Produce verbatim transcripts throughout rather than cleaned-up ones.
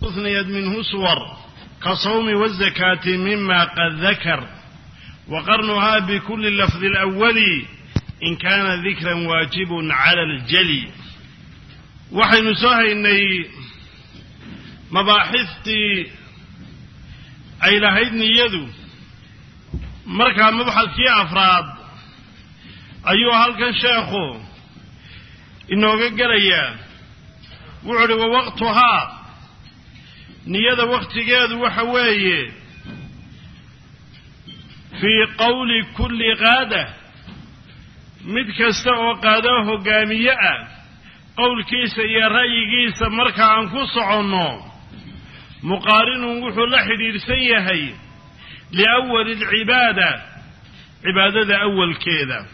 أثنيت منه صور كصوم والزكاة مما قد ذكر وقرنها بكل اللفظ الأول إن كان ذكرا واجب على الجلي. وحين سوها إني مباحثتي أي لهيدني يدو مركا مبحث كي أفراد أيها هل شيخو إنه قرية وعلي ووقتها نيادة وقت جاد وحواي في قول كل غادة مدكستا وقاداه قامية قول كيس يا رأي كيس مركا عنكوس عنه مقارن وحو لحدير سيهي لأول العبادة عبادة أول كذا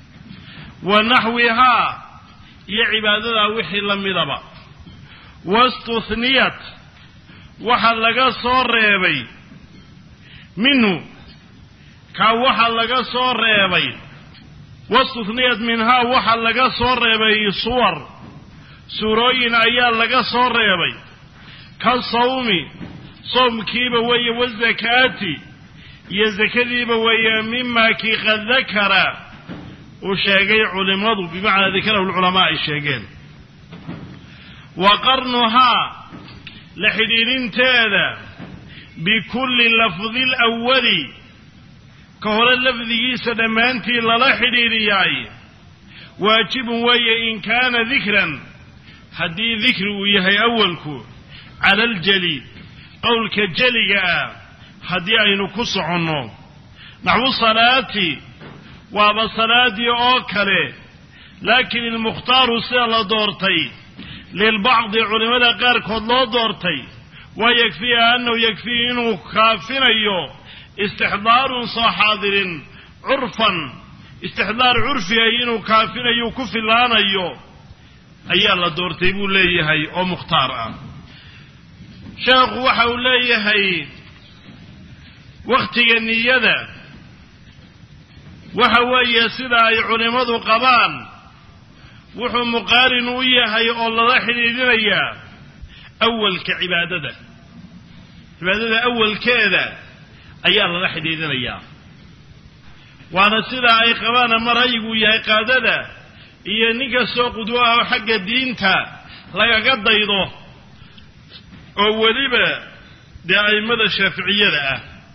ونحوها هي عبادة وحي لم يضبط واستثنيت waxaa laga soo reebay minhu ka waxa laga soo reebay wastuhniyat minha waxa laga soo reebay suwar surooyin ayaa laga soo reebay ka sawmi soomkiiba way wazakaati iyo zakadiiba way mimma ki qad dhakara oo sheegay culimadu bimaana dhikra ulama ay sheegeen wa qarnuha لحديرين تاذا بكل لفظ الأول كهول اللفظ يسد مانتي للا حديرياي واجب ويا إن كان ذكرا حدي ذكر ويهي أولكو على الجلي قولك جلي حدي عين كسع عنه نحو صلاتي وابا صلاتي أوكري لكن المختار سيلا دورتي للبعض علماء غير كله دورتي ويكفي أنه يكفي إنه كافر أيوه استحضار صحاضر عرفا استحضار عرفي إنه كافر أيوه كفي لان أيوه أي الله دورتي بولي هاي أو مختار شيخ وحولي هاي وقت النية وحوي سيدا علماء قبان wuxuu muqaarin u yahay oo la xiriirinaya awalka cibaadada cibaadada awalkeeda ayaa la xiriirinaya waana sida ay qabaan maraygu yahay qaadada iyo ninka soo qudwaa xagga diinta laga daydo oo waliba daaimada shaafiiciyada ah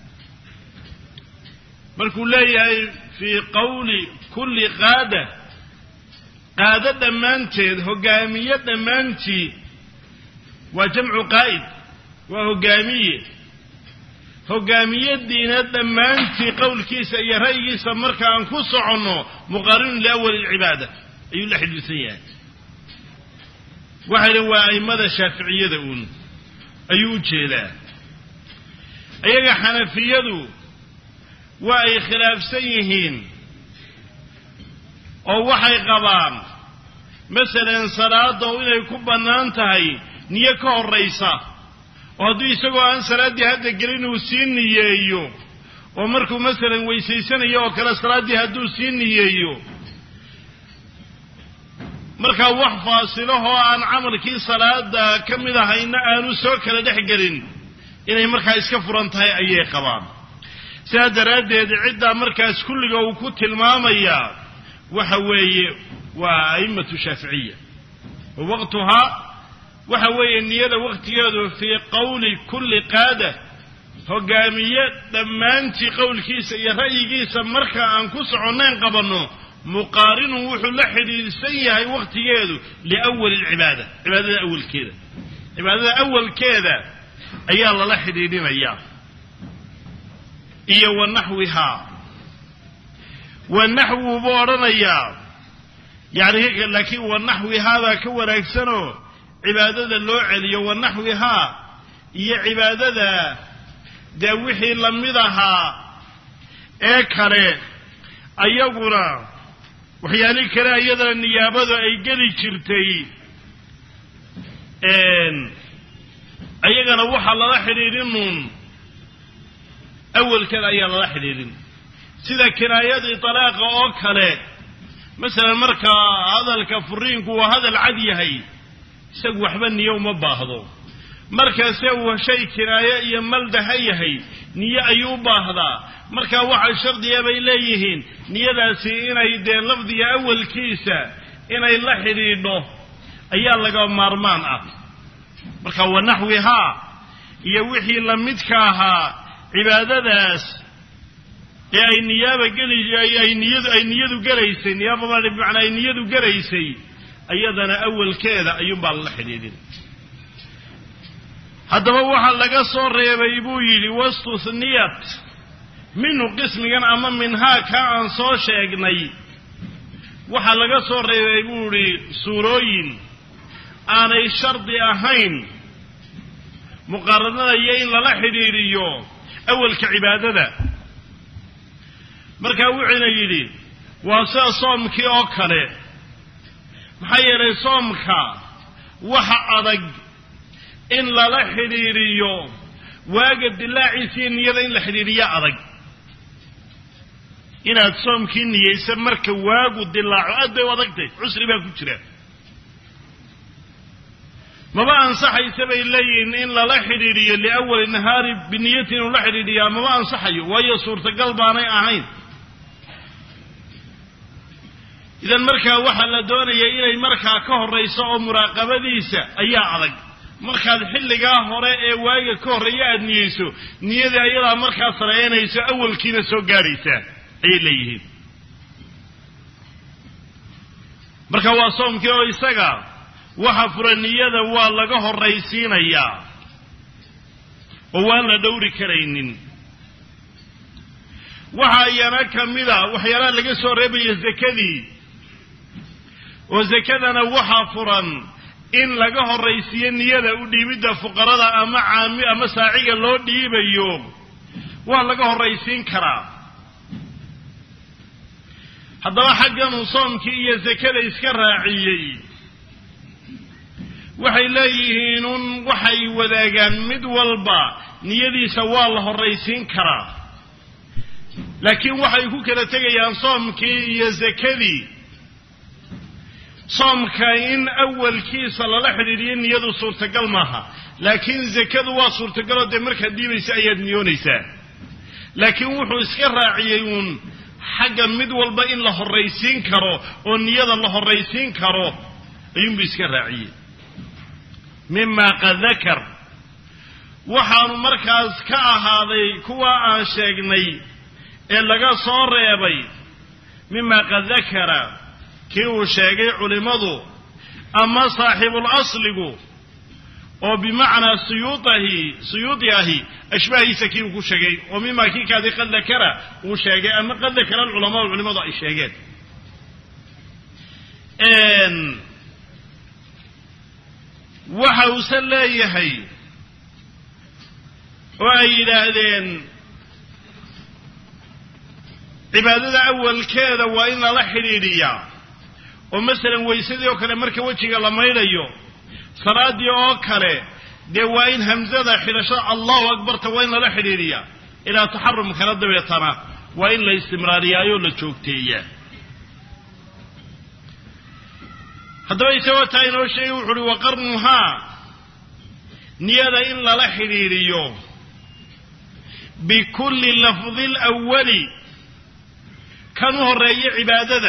markuu leeyahay fi qawli kulli qaada قادة دمانتي هقامية دمانتي وجمع قائد وهقامية هقامية دينة دمانتي قول كيسا يرأي سمركا أنفس عنه مقارن لأول العبادة أي الله حدثيات واحد هو أئمة الشافعية دون أيو جيلا أيها حنفية دو وأي خلاف سيهين oo waxay qabaan mesela salaada inay ku banaan tahay niyo ka horeysa oo hadii isagoo aan salaadii hadda gelin uu siin niyeeyo oo markuu mesela weyseysanayo oo kala salaadii haduu siin niyeeyo marka wax faasilo oo aan amalkii salaada kamid ahayna aanu soo kala dhaxgelin inay marka iska furan tahay ayay qabaan sida daraadeed cidda markaas kulliga uu ku tilmaamaya وحوي وأئمة الشافعية ووقتها وحوي النية وقت يدو في قول كل قادة هقامية دمانتي قول كيس يرأي كيس مركا أنكس عنين قبنه مقارن وحو لحد السيئة وقت يدو لأول العبادة عبادة أول كذا عبادة أول كذا أي الله لحد يدين أياه إيا ونحوها والنحو بورنيا يعني هيك لكن والنحو هذا كون أكسنه عبادة اللوعلي والنحوها هي عبادة دوحي لمدها اكره ايغنا وحيالي كرا يدا النيابة اي قلي كرتي ان ايغنا وحا الله حريرين اول كذا ايا الله حريرين سيدا كرايات طلاق او كله مثلا مركا هذا الكفرين كو هذا العدي هي سق وحبن يوم باهدو markaas uu shay kinaaye iyo maldaha yahay niyo ayuu baahdaa marka waxa shardiya bay leeyihiin niyadaasi inay dee lafdiga awalkiisa inay la xidhiidho ayaa laga maarmaan ah marka wanaxwiha iyo wixii la midka ahaa cibaadadaas ee ay niyaba galay ay niyadu ay niyadu galaysay niyaba macna ay niyadu galaysay ayadana awalkeeda ayuu baa la xidhiidhin haddaba waxa laga soo reebay buu yiri wastusniyat minhu qismigan ama minhaa ka aan soo sheegnay waxa laga soo reebay buu yiri suurooyin aanay shardi ahayn muqaaranada iyo in lala xidhiiriyo awalka cibaadada marka wuxuu yiri waa sida soomkii oo kale maxay yeelay soomka waxa adag in lala xidhiiriyo waaga dilaaciisa niyada in la xidhiiriyo adag inaad soomkii niyeysa marka waagu dilaaco aad bay adagtay cusri baa ku jira maba ansaxaysa bay leeyihiin in lala xidhiiriyo liawal nahaari biniyatin la xidhiiriyo maba ansaxayo waayo suurtagal baanay ahayn idan markaa waxa la doonaya inay markaa ka horeyso oo muraaqabadiisa ayaa adag markaad xilligaa hore ee waaga ka horeeya aad niyeyso niyada ayada markaa sareeynayso awalkiina soo gaaraysa ay leeyihiin marka waa soomkii oo isaga waxa furaniyada waa laga horeysiinayaa oo waan la dhowri karaynin waxa ayana kamida waxyaalaha laga soo reebayo zakadii oo zakadana waxa furan in laga horeysiyo niyada u dhiibida fuqarada ama caami ama saaciga loo dhiibayo waa laga horeysiin karaa haddaba xaggan soomkii iyo zakada iska raaciyay waxay leeyihiin un waxay wadaagaan mid walba niyadiisa waa la horeysiin karaa laakiin waxay ku kala tegayaan soomkii iyo zakadii soomka in awalkiisa lala xidhiiriyo niyadu suurtagal maaha laakiin zakadu waa suurtagal oo dee markaad dhiibaysa ayaad niyoonaysaa laakiin wuxuu iska raaciyey uun xagga mid walba in la horeysiin karo oo niyada la horeysiin karo ayuunbu iska raaciyey mima qad dakar waxaanu markaas ka ahaaday kuwa aan sheegnay ee laga soo reebay mima qad dakara kii uu sheegay culimadu ama saaxibul asligu oo bimacnaa suyuudahi suyuudiahi ashbaahiisa kii uu ku sheegay oo mima kii kaadi qad dakara uu sheegay ama qad dakara alculamaa culimadu ay sheegeen waxa uusan leeyahay oo ay yidhaahdeen cibaadada awalkeeda waa in lala xidhiidhiyaa oo masalan weysadii oo kale marka wejiga la maydhayo salaadii oo kale dee waa in hamsada xidhashada allahu akbarta waa in lala xidhiidhiyaa ilaa taxarumkana dabeetana waa in la istimraariyaayo la joogteeyaa haddaba isagoo taa inoo sheegay wuxu uhi waqarnuhaa niyada in lala xidhiidhiyo bikulli lafdi lawali kan u horreeya cibaadada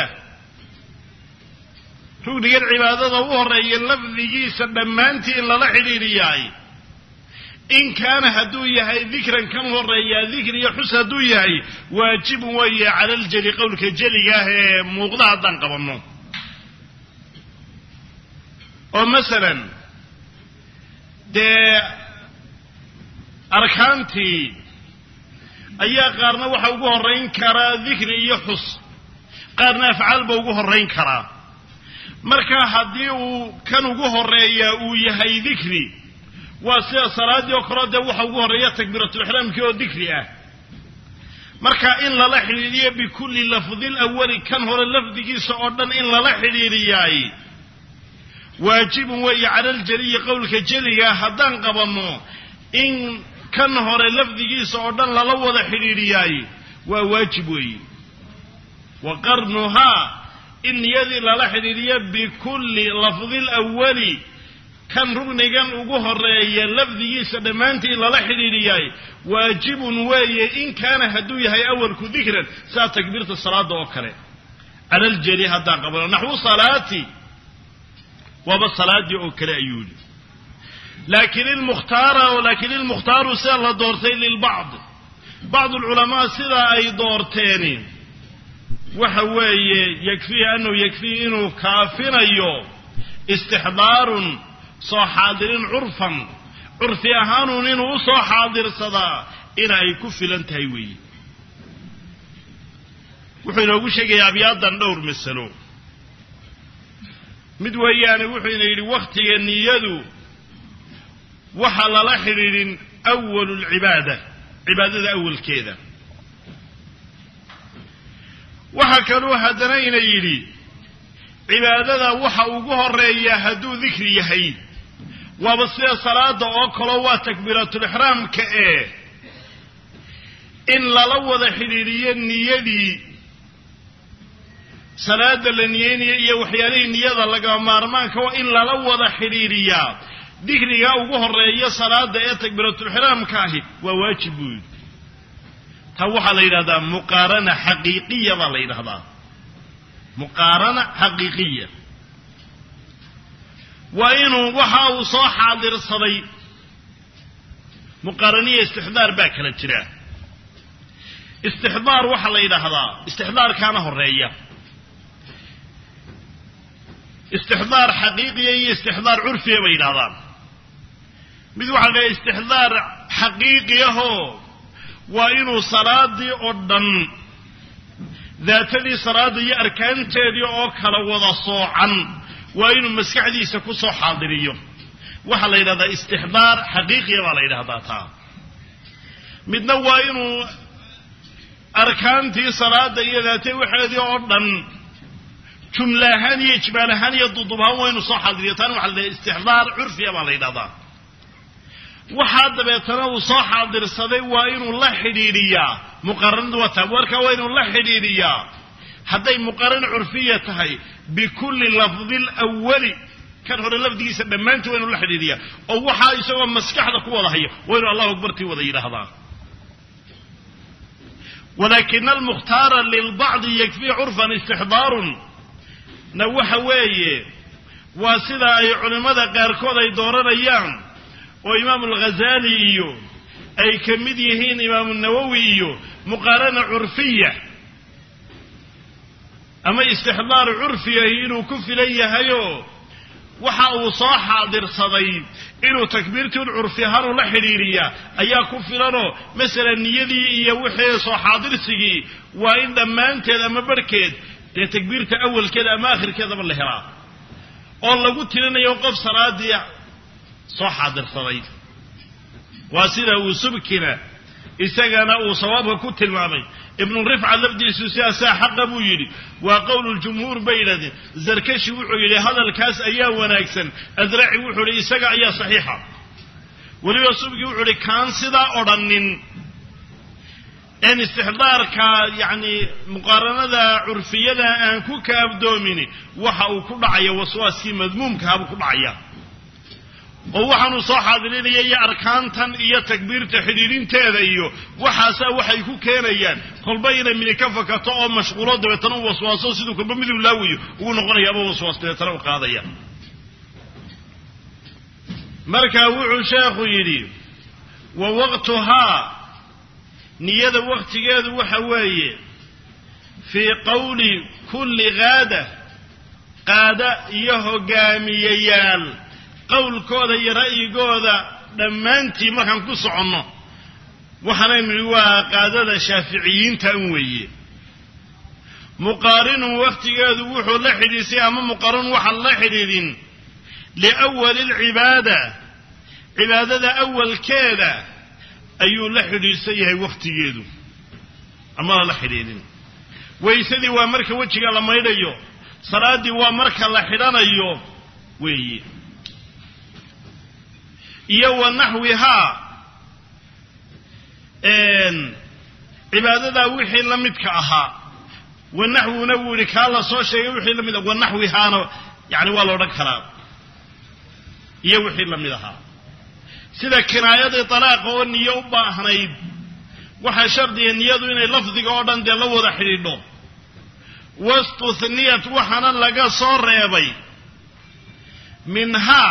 rugnigan cibaadada u horreeya lafdigiisa dhammaantii in lala xidhiidhiyaay in kaana hadduu yahay dikran kan horreeyaa dikri iyo xus hadduu yahay waajibun weeye cala aljeli qowlka jeliga ah ee muuqda haddaan qabanno oo masalan dee arkaantii ayaa qaarna waxa ugu horrayn karaa dikri iyo xus qaarna afcaalba ugu horrayn karaa marka haddii uu kan ugu horreeyaa uu yahay dikri waa sida salaadii oo kale dee waxa ugu horreeya takbiiratulixraamkii oo dikri ah marka in lala xidhiidhiyo bikulli lafdi lawali kan hore lafdigiisa oo dhan in lala xidhiidhiyaay waajibun weeye cala aljeliyi qowlka jeliga haddaan qabanno in kan hore lafdigiisa oo dhan lala wada xidhiidhiyaay waa waajib weeye wa qarnuhaa in niyadii lala xidhiidhiyo bikulli lafdi lawali kan rugnigan ugu horeeya lafdigiisa dhammaantii lala xidhiidhiyay waajibun weeye in kaana hadduu yahay awalku dikran saa takbiirta salaada oo kale cala aljari haddaan qabano naxwu salaati waba salaadii oo kale ayuu yidhi laakiin ilmukhtaara laakiin ilmukhtaaru sida la doortay lilbacd bacd alculamaa sidaa ay doorteeni waxa weeye yakfii annahu yakfii inuu kaafinayo istixdaarun soo xaadirin curfan curfi ahaanuun inuu u soo xaadirsadaa in ay ku filan tahay weeye wuxuu inoogu sheegayaa abyaadan dhowr masalo mid weeyaane wuxuu ina yidhi wakhtiga niyadu waxa lala xidhiidhin awalu lcibaada cibaadada awalkeeda waxa kaluu haddana ina yidhi cibaadada waxa ugu horeeya hadduu dikri yahay waaba sida salaada oo kaloo waa takbiiratulixraamka ee in lala wada xidhiidhiyo niyadii salaada la niyeynayo iyo waxyaalihii niyada laga maarmaanka waa in lala wada xidhiidhiyaa dikriga ugu horeeya salaada ee takbiiratulixraamka ahi waa waajib buu yidhi taa waxaa la yidhahdaa muqaarana xaqiiqiya baa la yidhahdaa muqaarana xaqiiqiya waa inuu waxa uu soo xaadirsaday muqaaraniya istixdaar baa kala jira istixdaar waxaa la yidhaahdaa istixdaarkaana horeeya istixdaar xaqiiqiya iyo istixdaar curfiya bay yidhahdaan mid waxaa la istixdaar xaqiiqiyahoo waa inuu salaadii oo dhan daatadii salaada iyo arkaanteedii oo kala wada soocan waa inuu maskaxdiisa ku soo xaadiriyo waxaa la yidhahdaa istixdaar xaqiiqiya baa la yidhahdaa taa midna waa inuu arkaantii salaada iyo daatay waxeedii oo dhan jumla ahaan iyo ijmaal ahaan iyo dudub ahaan waa inuu soo xaadiriyo taana waxaa la yidhahdaa istixdaar curfiya baa la yidhahdaa waxaa dabeetana uu soo xaadirsaday waa inuu la xidhiidhiyaa muqaranadu waa taa warkaa waa inuu la xidhiidhiyaa hadday muqarana curfiya tahay bikulli lafdi lwali kan hore lafdigiisa dhammaantii waa inuu la xidhiidhiyaa oo waxaa isagoo maskaxda ku wada haya waa inuu allahu akbartii wada yidhaahdaa walaakina almukhtaara lilbacdi yakfii curfan istixdaarun na waxa weeye waa sida ay culimmada qaarkood ay dooranayaan oo imaamu alghazali iyo ay ka mid yihiin imaamu nawowi iyo muqaarana curfiya ama istixdaar curfiya inuu ku filan yahayoo waxa uu soo xaadirsaday inuu takbiirtii curfi ahaan ula xidhiiriyaa ayaa ku filanoo masalan niyadii iyo wixii soo xaadirsigii waa in dhammaanteed ama barhkeed dee takbiirta awalkeeda ama akhirkeedaba la helaa oo lagu tirinayo qof salaadii soo xaadirsaday waa sida uu subkina isagana uu sawaabka ku tilmaamay ibnu rifca lafdiisu sidaasaa xaqa buu yidhi waa qowlu ljumhuur bay yidhahdeen zarkashi wuxuu yidhi hadalkaas ayaa wanaagsan adraci wuxuu yidhi isaga ayaa saxiixa weliba subki wuxuu yidhi kaan sidaa odhanin en istixdaarka yacni muqaaranada curfiyada aan ku kaabdoomini waxa uu ku dhacaya waswaaskii madmuumkahabuu ku dhacaya oo waxaanuu soo xaadirinaya iyo arkaantan iyo takbiirta xidhiidhinteeda iyo waxaasaa waxay ku keenayaan kolba inay midi ka fakato oo mashquulo dabeetana u waswaaso siduu kolba miduu laawiyo ugu noqonaya ama waswaas dabeetana u qaadaya markaa wuxuu sheekhu yidhi wa waqtuhaa niyada waqtigeedu waxa weeye fii qowli kulli qaada qaada iyo hogaamiyayaal qowlkooda iyo ra'yigooda dhammaantii markaan ku soconno waxaanaynu nidhi waa qaadada shaaficiyiinta un weeye muqaarinun waqtigeedu wuxuu la xidhiisay ama muqaarinun waxaan la xidhiidhin liawali alcibaada cibaadada awalkeeda ayuu la xidhiidhsan yahay waqtigeedu amana la xidhiidhin waysadii waa marka wejiga la maydhayo salaaddii waa marka la xidhanayo weeye iyo wa naxwihaa cibaadadaa wixii la midka ahaa wa naxwuna wuu yidhi kaa la soo sheegay wixii la mid a wa naxwihaana yani waa la odhan karaa iyo wixii la mid ahaa sida kinaayadii talaaqa oo niyo u baahnayd waxa shardiga niyadu inay lafdiga oo dhan dee la wada xidhiidho wastuhniyat waxaana laga soo reebay minhaa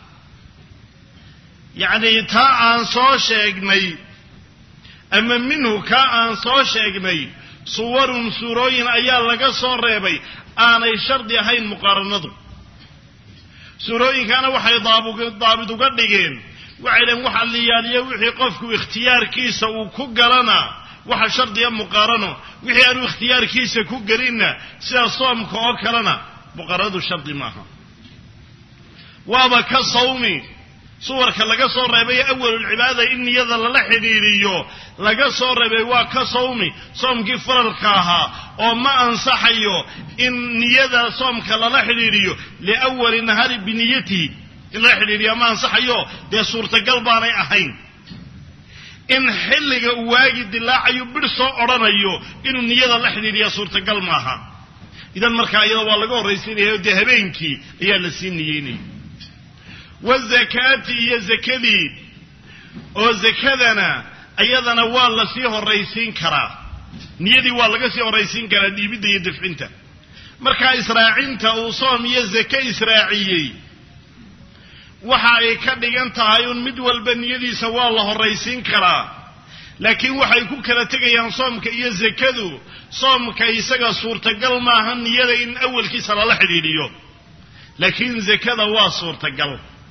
yacni taa aan soo sheegnay ama minhu kaa aan soo sheegnay suwarun suurooyin ayaa laga soo reebay aanay shardi ahayn muqaaranadu suurooyinkaana waxay daabid uga dhigeen waxay dhaheen waxa liyaaliya wixii qofku ikhtiyaarkiisa uu ku galana waxa shardiya muqaarano wixii aanu ikhtiyaarkiisa ku gelinna sida soomka oo kalena muqaaranadu shardi maaha waaba ka sawmi suwarka laga soo reebay awalulcibaada in niyada lala xidhiidhiyo laga soo reebay waa ka sawmi soomkii faralka ahaa oo ma ansaxayo in niyada soomka lala xidhiidhiyo liawali nahari biniyatihi in lala xidhiidhiyo ma ansaxayo dee suurtagal baanay ahayn in xilliga uu waagi dilaacayo bidh soo odhanayo inuu niyada la xidhiidhiya suurtagal maaha idan markaa iyada waa laga horraysiinaya dee habeenkii ayaa la sii niyeynaya wazakaati iyo zakadii oo zakadana iyadana waa la sii horraysiin karaa niyadii waa laga sii horraysiin karaa dhiibidda iyo dafcinta markaa israacinta uu soom iyo zake israaciyey waxa ay ka dhigan tahay un mid walba niyadiisa waa la horraysiin karaa laakiin waxay ku kala tegayaan soomka iyo zakadu soomka isaga suurtagal maaha niyada in awalkiisa lala xidhiidhiyo laakiin zakada waa suurtagal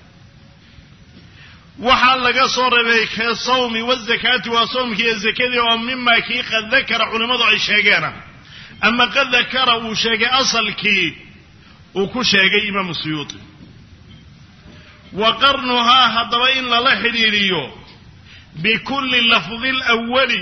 waxaa laga soo reebay ka sawmi wazakaati waa soomkii iyo zakadii oo mima kii qad dakara culimmadu ay sheegeena ama qad dakara uu sheegay asalkii uu ku sheegay imaamu suyuuti wa qarnuhaa haddaba in lala xidhiidhiyo bikulli lafdi lawali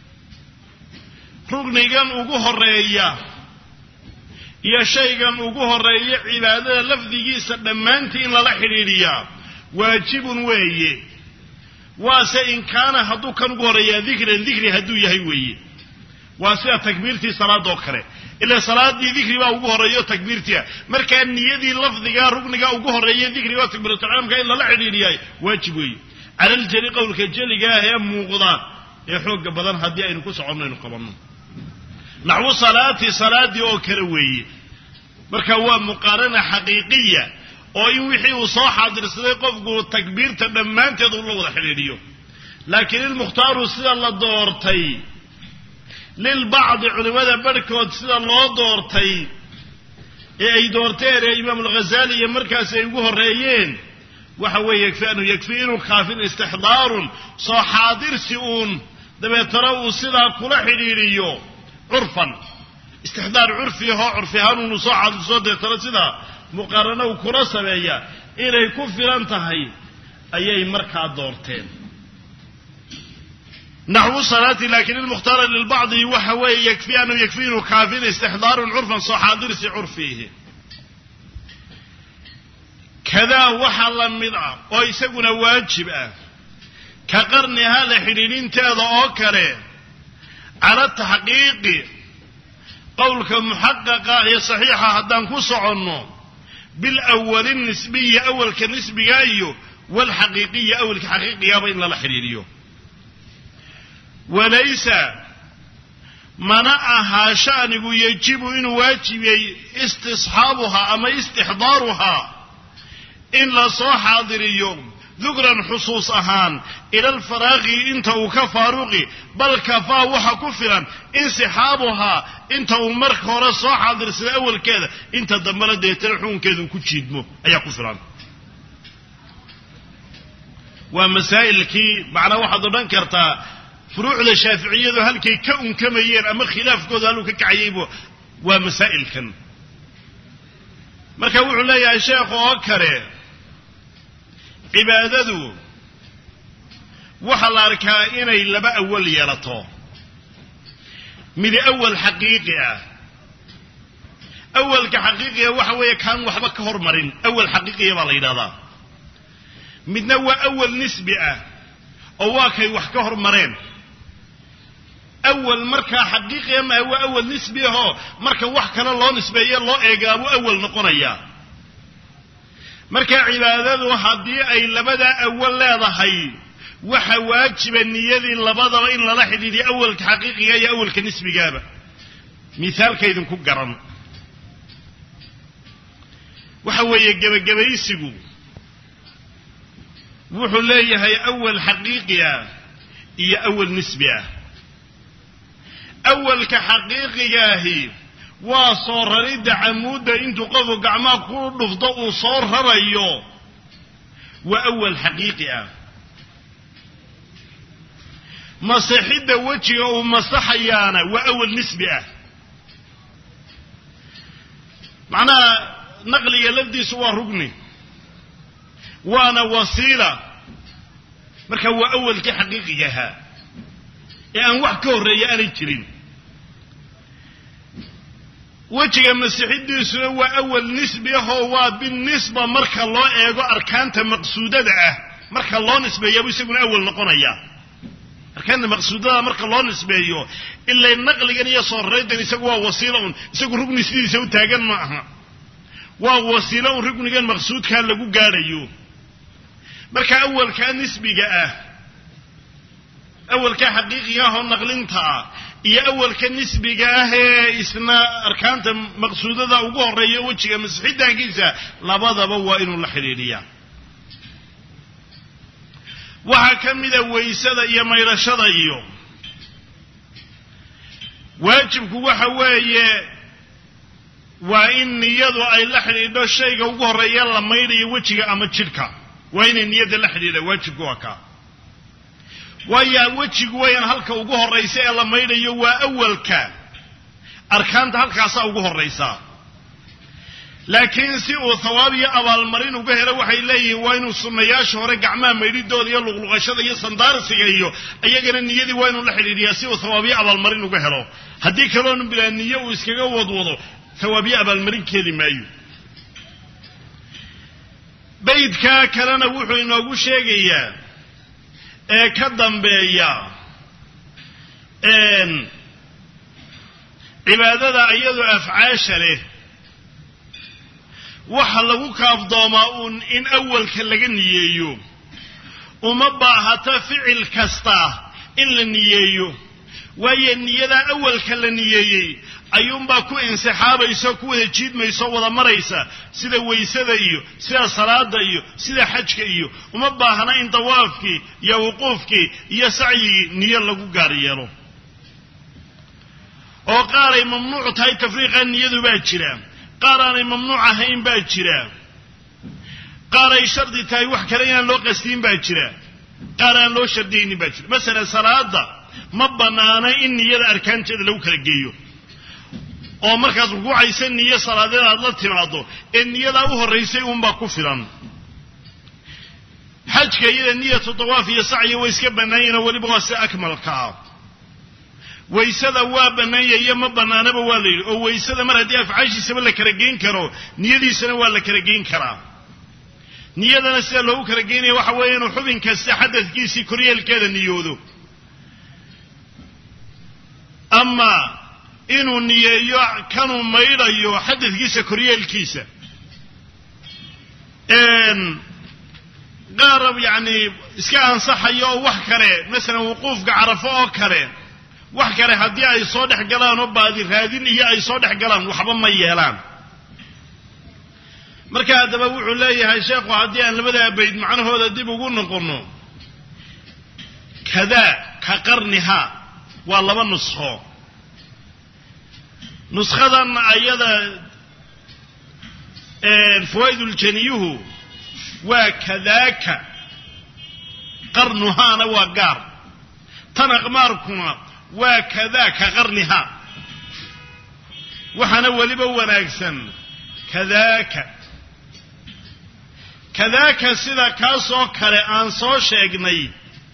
rugnigan ugu horreeya iyo shaygan ugu horreeya cibaadada lafdigiisa dhammaantii in lala xidhiidhiyaa waajibun weeye waase in kaana hadduu kan ugu horreeyaa dikran dikri hadduu yahay weeye waa sida takbiirtii salaadoo kale ilaa salaadii dikri baa ugu horreeyo takbiirtia markaa niyadii lafdigaa rugnigaa ugu horreeya dikriga takbiiratulixraamka in lala xidhiidhiyaay waajib weeye cala aljali qowlka jeliga ah ee muuqda ee xoogga badan haddii aynu ku soconno aynu qabanno naxwu salaati salaadii oo kale weeye marka waa muqaarana xaqiiqiya oo in wixii uu soo xaadirsaday qofku takbiirta dhammaanteed uu la wada xidhiidhiyo laakiin ilmukhtaaru sida la doortay lilbacdi culimada barhkood sida loo doortay ee ay doorteen ee imaam alghazaali iyo markaas ay ugu horreeyeen waxa weeye yakfi anu yakfi inuu kaafin istixdaarun soo xaadirsi uun dabeetana uu sidaa kula xidhiidhiyo curfan istixdaar curfi ahoo curfi ahaan unu soo xaadirso deetana sidaa muqaarano uu kula sameeya inay ku filan tahay ayay markaa doorteen naxwu salaati laakiin ilmukhtaara lilbacdi waxa weeye yakfi anu yakfi inuu kaafin istixdaarun curfan soo xaadirsi curfiihi kadaa waxa la mid ah oo isaguna waajib ah ka qarnihaa la xidhiidhinteeda oo kale cala taxqiiqi qowlka muxaqaqa iyo saxiixa haddaan ku soconno bilawali nisbiyi awalka nisbiga iyo walxaqiiqiya awalka xaqiiqigaaba in lala xidhiidhiyo walaysa mana ahaa shanigu yajibu inuu waajibiyey istisxaabuhaa ama istixdaaruhaa in la soo xaadiriyo dukran xusuus ahaan ila alfaraaqi inta uu ka faaruqi bal kafaa waxa ku filan insixaabuhaa inta uu marka hore soo xaadirsaday awalkeeda inta dambena deetana xukunkeedu ku jiidmo ayaa ku filan waa masaa'ilkii macnaa waxaad odhan kartaa furuucda shaaficiyadu halkay ka unkamayeen ama khilaafkooda haluu ka kacayaybo waa masaa'ilkan marka wuxuu leeyahay sheekhu oo kale cibaadadu waxaa la arkaa inay laba awal yeelato mid awal xaqiiqi ah awalka xaqiiqiga waxa weeye kaan waxba ka hormarin awal xaqiiqiya baa la yidhahdaa midna waa awal nisbi ah oo waa kay wax ka hormareen awal markaa xaqiiqiya maaha waa awal nisbi ahoo marka wax kale loo nisbeeye loo eegaabuu awal noqonayaa marka cibaadadu haddii ay labada awal leedahay waxa waajiba niyadii labadaba in lala xidhiidhiyo awalka xaqiiqiga iyo awalka nisbigaaba misaalkaydin ku garan waxa weeye gabagabaysigu wuxuu leeyahay awal xaqiiqi ah iyo awal nisbi ah awalka xaqiiqiga ahi waa soo raridda camuudda intuu qofku gacmaha ku dhufto uu soo rarayo waa awal xaqiiqi ah masaxidda wejiga uu masaxayaana waa awal nisbi ah macnaha naqliga lafdiisu waa rugni waana wasiila marka waa awalkii xaqiiqiga ahaa ee aan wax ka horreeya aanay jirin wejiga masixidiisuna waa awal nisbi ah oo waa binisba marka loo eego arkaanta maqsuudada ah marka loo nisbeeyo isaguna awal noqonaya arkaanta maqsuudada marka loo nisbeeyo ilaa naqligan iyo soo reedan isagu waa wasiilo un isagu rugni sidiisa u taagan ma aha waa wasiilo un rugnigan maqsuudka lagu gaarayo marka awalka nisbiga ah awalka xaqiiqiga ah oo naqlinta iyo awalka nisbiga ah ee isna arkaanta maqsuudada ugu horeeya wejiga masxidaankiisa labadaba waa inuu la xiriiriyaa waxa kamida weysada iyo mayrashada iyo waajibku waxa weeye waa in niyadu ay la xiriidho shayga ugu horeeya la mayrayo wejiga ama jidhka waa inay niyada la xiriidho waajibku waa ka waayo wejigu wayaan halka ugu horeysa ee la maydhayo waa awalka arkaanta halkaasa ugu horeysa laakiin si uu thawaab iyo abaalmarin uga helo waxay leeyihiin waa inuu sunnayaasha hore gacmaha maydhidooda iyo luqluqashada iyo sandaarsiga iyo iyagana niyadii waa inuu la xidhiidhiyaa si uu thawaab iyo abaalmarin uga helo haddii kaloonu bilaa niyo uu iskaga wadwado thawaab iyo abaalmarin keeni maayo baydka kalena wuxuu inoogu sheegayaa ee ka dambeeya cibaadada iyadoo afcaasha leh waxa lagu kaafdoomaa uun in awalka laga niyeeyo uma baahata ficil kasta in la niyeeyo waayo niyada awalka la niyeeyey ayuunbaa ku insixaabaysa ku wada jiidmayso wada maraysa sida weysada iyo sida salaada iyo sida xajka iyo uma baahna in dawaafkii iyo wuquufkii iyo sacyigii niyo lagu gaar yeelo oo qaaray mamnuuc tahay tafriiqa niyadu baa jira qaar aanay mamnuuc ahayn baa jira qaar ay shardi tahay wax kale inaan loo qastiin baa jira qaar aan loo shardiyeynin baa jira masalan salaada ma banaana in niyada arkaanteeda lagu kala geeyo oo markaad rukuucaysa niyo salaadeed aad la timaado ee niyadaa u horraysay uunbaa ku filan xajka iyada niyatu dawaaf iyo sacyi way iska bannaanyeen weliba waa si akmalka ah weysada waa bannaanyaya ma bannaanaba waa la yidhi oo weysada mar haddii afcaashiisaba la kala geyn karo niyadiisana waa la kala geyn karaa niyadana sida loogu kala geynaya waxa weeye inuu xubin kasta xadadkiisii koryeelkeeda niyoodo ama inuu niyeeyo kanuu maydhayo xadadkiisa koryeelkiisa qaarab yacni iska ansaxayo oo wax kale masalan wuquufka carafo oo kale wax kale haddii ay soo dhex galaan oo baadi raadin iyo ay soo dhex galaan waxba ma yeelaan marka haddaba wuxuu leeyahay sheekhu haddii aan labada bayd macnahooda dib ugu noqono kadaa ka qarniha waa laba nusxo nushadan ayada fawaaiduljaniyuhu waa kadaaka qarnuhaana waa gaar tan aqmaarkuna waa kadaaka qarniha waxaana weliba wanaagsan kadaaka kadaaka sida kaasoo kale aan soo sheegnay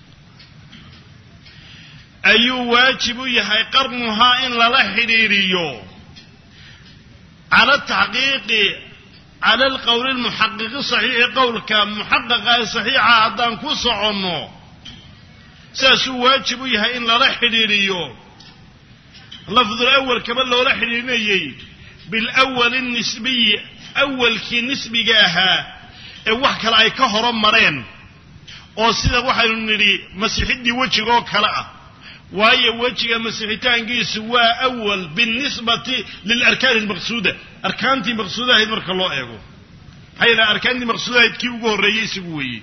ayuu waajib u yahay qarnuhaa in lala xidhiiriyo cala taxqiiqi cala alqowli lmuxaqiqi saxiixi qowlka muxaqaqa ee saxiixa haddaan ku soconno sidaasuu waajib u yahay in lala xidhiiriyo lafdul awal kaba loola xidhiirinayey bilawali nisbiyi awalkii nisbiga ahaa ee wax kale ay ka horo mareen oo sida waxaynu nidhi masiixidii wejigoo kale ah waayo wejiga masiixitaankiisu waa awal binisbati lilarkaan almaqsuuda arkaantii maqsuudahayd marka loo eego maxay yidhaha arkaantii maqsuudahayd kii ugu horreeyey isagu weeye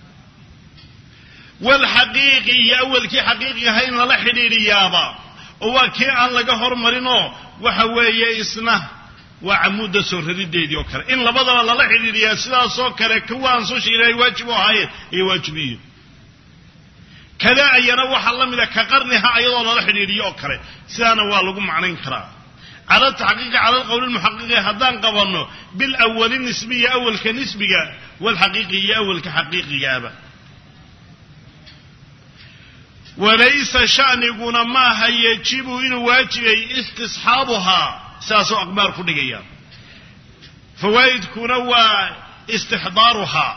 walxaqiiqi iyo awalkii xaqiiqiga ahaa in lala xidhiidhiyaaba oo waa kii aan laga hormarinoo waxa weeye isna waa camuudda soo rarideedii oo kale in labadaba lala xidhiidhiyaa sidaasoo kale kuwa aan soo sheegay ay waajib u ahaayeen ayay waajibiyiin kada ayana waxaa la mida ka qarniha ayadoo lala xidhiidhiyo oo kale sidaana waa lagu macnayn karaa cala taxqiiqi cala alqowli lmuxaqiqi haddaan qabanno bilawali nisbiya awalka nisbiga walxaqiiqi iyo awalka xaqiiqigaaba walaysa sha'niguna maaha yajibu inuu waajibay istisxaabuhaa sidaasoo aqbaar ku dhigaya fawaa'idkuna waa istixdaaruhaa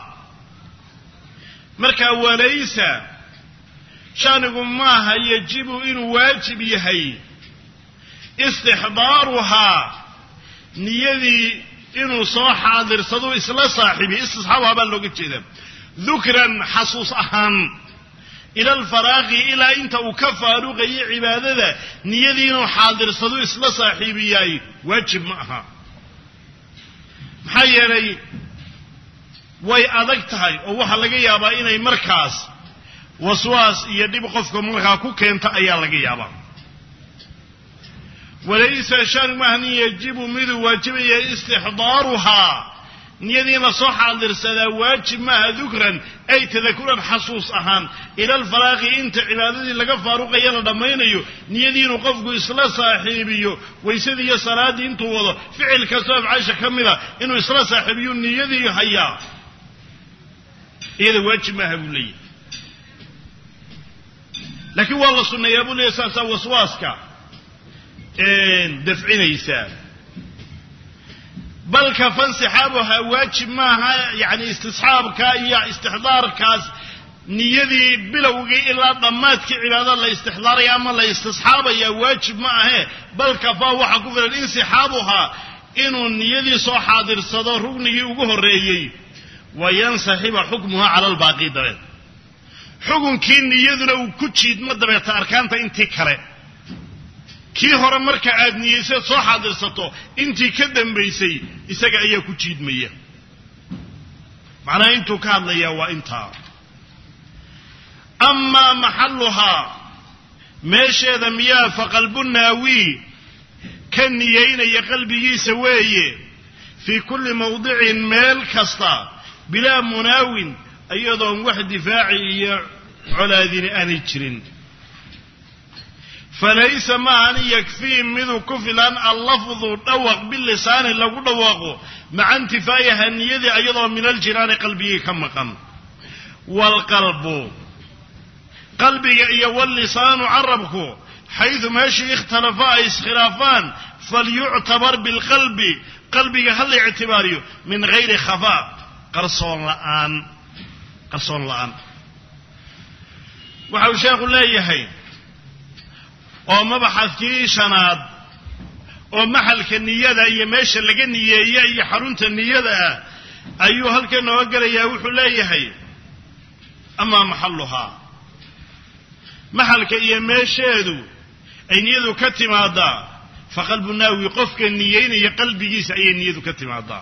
marka walaysa shanigu maaha yajibu inuu waajib yahay istixdaaruhaa niyadii inuu soo xaadirsado isla saaxiibiy istisxaabuhaa baa looga jeedaa dukran xasuus ahaan ila alfaraaqi ilaa inta uu ka faaruqayo cibaadada niyadii inuu xaadirsado isla saaxiibiyaay waajib ma aha maxaa yeelay way adag tahay oo waxaa laga yaabaa inay markaas waswaas iyo dhib qofka markaa ku keenta ayaa laga yaabaa walaysa shan mahni yajibu miduu waajibaya istixdaaruhaa niyadiina soo xaadirsadaa waajib maaha dukran ay tadakuran xasuus ahaan ila alfaraaqi inta cibaadadii laga faaruqaya la dhammaynayo niyadii inuu qofku isla saaxiibiyo waysadii iyo salaaddii intuu wado ficil kastoo afcaasha ka mida inuu isla saaxiibiyo niyadii hayaa iyada waajib maaha buu leeyahy laakiin waa la sunneeyaa buu leeyahy saasaa waswaaska dafcinaysaa balka fansixaabuhaa waajib maaha yani istisxaabka iyo istixdaarkaas niyadii bilowgii ilaa dhammaadkii cibaadada la istixdaaraya ama la istisxaabaya waajib ma ahe balka faa waxaa ku filan insixaabuhaa inuu niyadii soo xaadirsado rugnigii ugu horreeyey wayansaxiba xukmuha cala albaaqi dabeed xukunkii niyaduna uu ku jiidmo dabeeta arkaanta intii kale kii hore marka aad niyeysaed soo xaadirsato intii ka dambaysay isaga ayaa ku jiidmaya macnaha intuu ka hadlayaa waa intaa amaa maxalluhaa meesheeda miyaa fa qalbu naawi ka niyeynaya qalbigiisa weeye fii kulli mawdicin meel kasta bilaa munaawin iyadoon wax difaaci iyo colaadini aanay jirin falaysa maahan yakfii miduu ku filan allafdu dhawaq bilisaani lagu dhawaaqo maca intifaa'iha niyadii iyadoo min aljinaani qalbigii ka maqan waalqalbu qalbiga iyo wallisaanu carabku xaydu meeshii ikhtalafa ay iskhilaafaan falyuctabar bilqalbi qalbiga ha la ictibaariyo min gayri khafaa qarsoon la'aan qarsoon la'aan waxa uu sheekhu leeyahay oo mabaxadkii shanaad oo maxalka niyada iyo meesha laga niyeeya iyo xarunta niyada ah ayuu halkan nooga gelayaa wuxuu leeyahay amaa maxalluhaa maxalka iyo meesheedu ay niyadu ka timaadaa fa qalbu naawi qofka niyeynaya qalbigiisa ayay niyadu ka timaadaa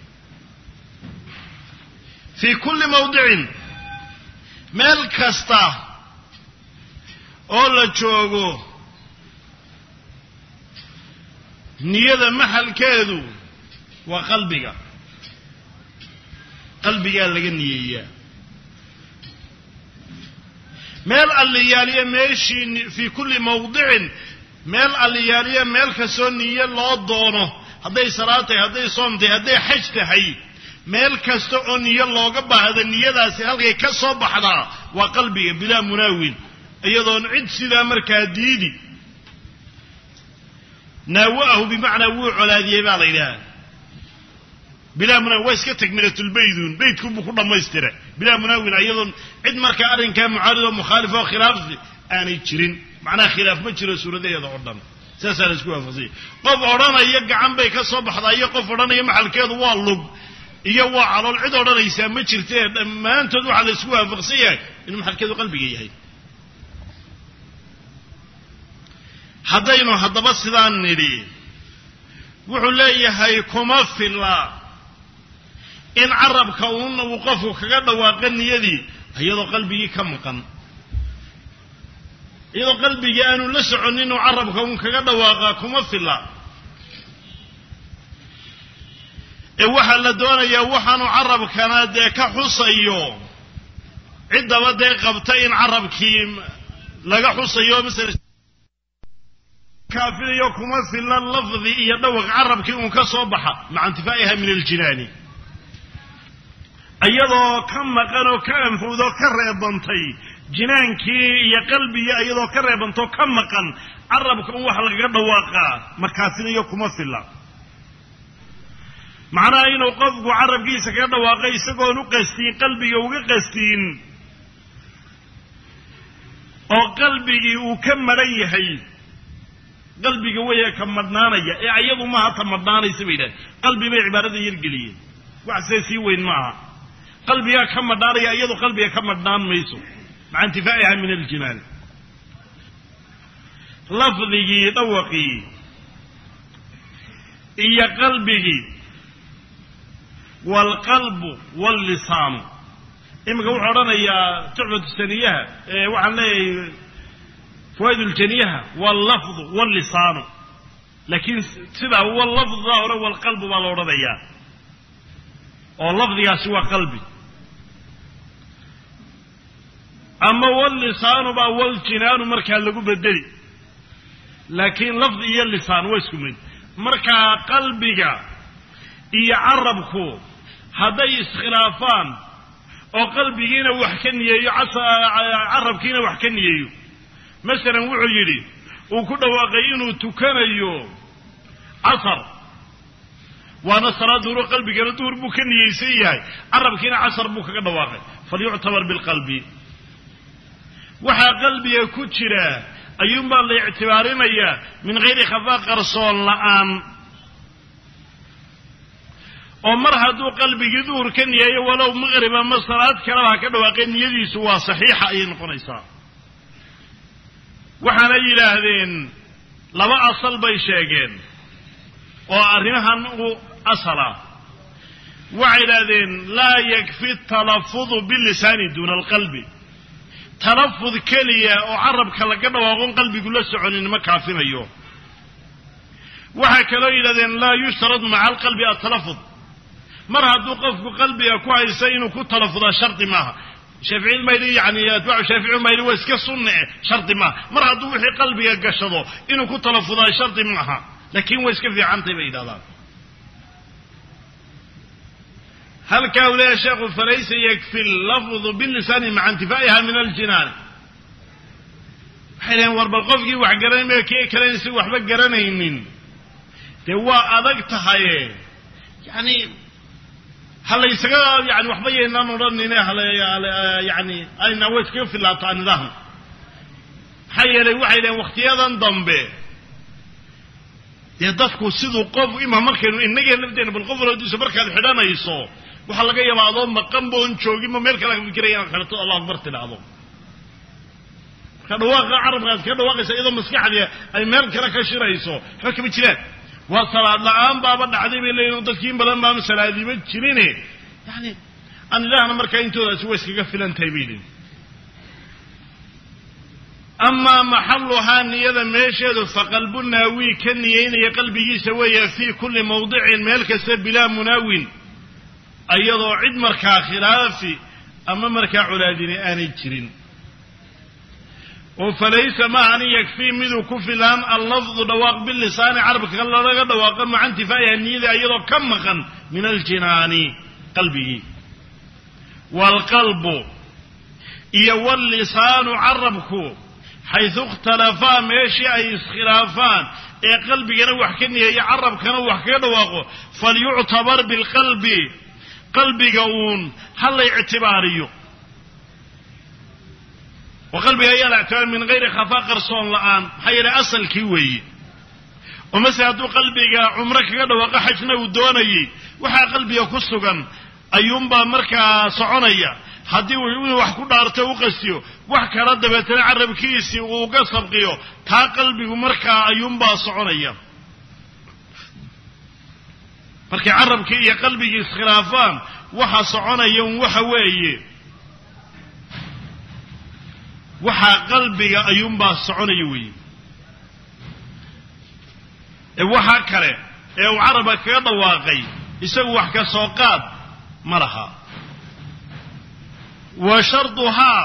fii kulli mawdicin meel kasta oo la joogo niyada maxalkeedu waa qalbiga qalbigaa laga niyeeyaa meel alliyaaliya meeshii fii kulli mawdicin meel alliyaaliya meel kastoo niyo loo doono hadday salaad tahay hadday soom tahay hadday xaj tahay meel kasta oo niyo looga baahda niyadaasi halkay ka soo baxdaa waa qalbiga bilaa munaawin iyadoon cid sidaa markaa diidi naawahu bimacnaa wuu colaadiyey baa la yidhaha bilaa munaawin waa iska takmilatulbaydun baydkunbuu ku dhammaystira bilaa munaawin iyadoon cid markaa arrinkaa mucaarid oo mukhaalif oo khilaaf aanay jirin macnaha khilaaf ma jiro suuradaheeda oo dhan saasaa la isku waafaqsanya qof odhanaya gacan bay ka soo baxdaa iyo qof odhanaya maxalkeedu waa lug iyo waa calool cid odhanaysaa ma jirtee dhammaantood waxaa la isku waafaqsan yahay inuu maxalkeedu qalbiga yahay. haddaynu haddaba sidaan nidhi wuxuu leeyahay kuma filla in carabka uuna uu qofku kaga dhawaaqa niyadii iyadoo qalbigii ka maqan, iyadoo qalbigii aanu la soconin inuu carabka uun kaga dhawaaqaa kuma filla. ee waxaa la doonayaa waxaanu carabkana dee ka xusayo ciddaba dee qabta in carabkii laga xusayo masala kaafinayo kuma filla lafdi iyo dhawaq carabkii uun ka soo baxa maca intifaa'iha min aljinaani, iyadoo ka maqan oo ka anfowdo ka reebantay jinaankii iyo qalbigii iyadoo ka reebantoo ka maqan carabka un wax lagaga dhawaaqaa ma kaafinayo kuma filla. macnaha inuu qofku carabkiisa kaga dhawaaqay isagoon u qastiin qalbiga uga qastiin oo qalbigii uu ka madhan yahay, qalbiga waya ka madhnaanaya ee iyadu maaha ta madhnaanaysa bay yidhahdeen. qalbi bay cibaarada yargeliyeen, wax see sii weyn maaha. qalbigaa ka madhaanaya iyadu qalbiga ka madhnaan mayso maca intifaa'iha min aljinaan. lafdigii dhawaqii iyo qalbigii waalqalbu wallisaanu. iminka wuxuu odhanayaa tuxfatu saniyaha ee waxaan leeyahay fawaa'id uljaniyaha wallafdu wallisaanu, laakiin sidaa wallafdudaa hore walqalbu baa la odhanayaa oo lafdigaasi waa qalbi, ama wallisaanu baa waljinaanu markaa lagu bedeli, laakiin lafdi iyo lisaan waa isku mid. markaa qalbiga iyo carabku hadday iskhilaafaan oo qalbigiina wax ka niyeeyo carabkiina wax ka niyeeyo, masalan wuxuu yidhi uu ku dhawaaqay inuu tukanayo casar waana salaad duhur, qalbigana duhur buu ka niyeysan yahay, carabkiina casar buu kaga dhawaaqay, falyuctabar bilqalbi. waxaa qalbiga ku jira ayuunbaa la ictibaarinayaa min hayri khafaa qarsoon la'aan. oo mar hadduu qalbigii duhur ka niyeeyo walow maqrib ama salaad kaleba ha ka dhawaaqeen niyadiisu waa saxiixa ayay noqonaysaa. waxaana yidhaahdeen laba asal bay sheegeen oo arrimahan u asala. waxay yidhaahdeen laa yakfi talafudu bilisaani duuna alqalbi, talafud keliya oo carabka laga dhawaaqon qalbigu la soconin ma kaafinayo. waxay kaloo yidhahdeen laa yushtaradu maca alqalbi atalafud, mar hadduu qofku qalbiga ku haysa inuu ku talafudaa shardi maaha. shaaficiyad mayli yani atbaacu shaafici mayli waa iska sunne shardi maaha. mar hadduu wixii qalbiga gashado inuu ku talafudaa shardi maaha, laakiin way iska fiicantay bay yidhahdaan. halkaa uu leeyahay sheekhu falaysa yakfi lafdu bilisaani maca intifaa'iha min aljinaani. waxay leeyiin war bal qofkii wax garanay mee kii kalen si waxba garanaynin dee waa adag tahaye yani halaysaga yani waxba yaynaan odhanine yani ayna way iskaga filaataa nidaam. maxaa yeelay waxay leeyiin waktiyadan dambe dee dadku siduu qof ima markaynu inagee nafteena bal qof waladiisa markaad xidhanayso waxaa laga yaabaa adoo maqanba oon jooginba meel kale ka fikiraya inaad xidhato allahu akbar tidhaahdo. marka dhawaaqa carabka aad kaga dhawaaqaysa iyadoo maskaxdii ay meel kale ka shirayso waxba kama jiraan. waa salaad la-aan baaba dhacday bay leeyihin dadkii in badan baama salaadiima jirine yani aan ilaahna markaa intoodaasi way iskaga filan tahay bay yihin. amaa maxaluhaa niyada meesheedu faqalbu naawi ka niyeynaya qalbigiisa weeya fii kulli mawdicin meel kasta bilaa munaawin, iyadoo cid markaa khilaafi ama markaa colaadini aanay jirin. oo falaysa maahan yakfii miduu ku filaan allafdu dhawaaq bilisaani carabka lalaga dhawaaqa maca intifaa'iha niyada iyadoo ka maqan min aljinaani qalbigii. waalqalbu iyo wallisaanu carabku xaysu ikhtalafaa meeshii ay iskhilaafaan ee qalbigana wax ka niyeeyo carabkana wax kaga dhawaaqo falyuctabar bilqalbi, qalbiga uun ha la ictibaariyo. oo qalbiga ayaa la ictibaar min hayri khafaa qarsoon la'aan, maxaa yeelay asalkii weeye. oo masele hadduu qalbiga cumro kaga dhawaaqo xajna uu doonayey waxa qalbiga ku sugan ayuunbaa markaa soconaya haddii uu wax ku dhaarto u qasiyo wax kala dabeetana carabkiisii uu uga sabqiyo taa qalbigu markaa ayuunbaa soconaya markay carabkii iyo qalbigii iskhilaafaan waxa soconaya waxa weeye waxa qalbiga ayuunbaa soconaya weeye ee waxa kale ee uu carabka kaga dhawaaqay isagu wax ka soo qaad ma laha wa shartuha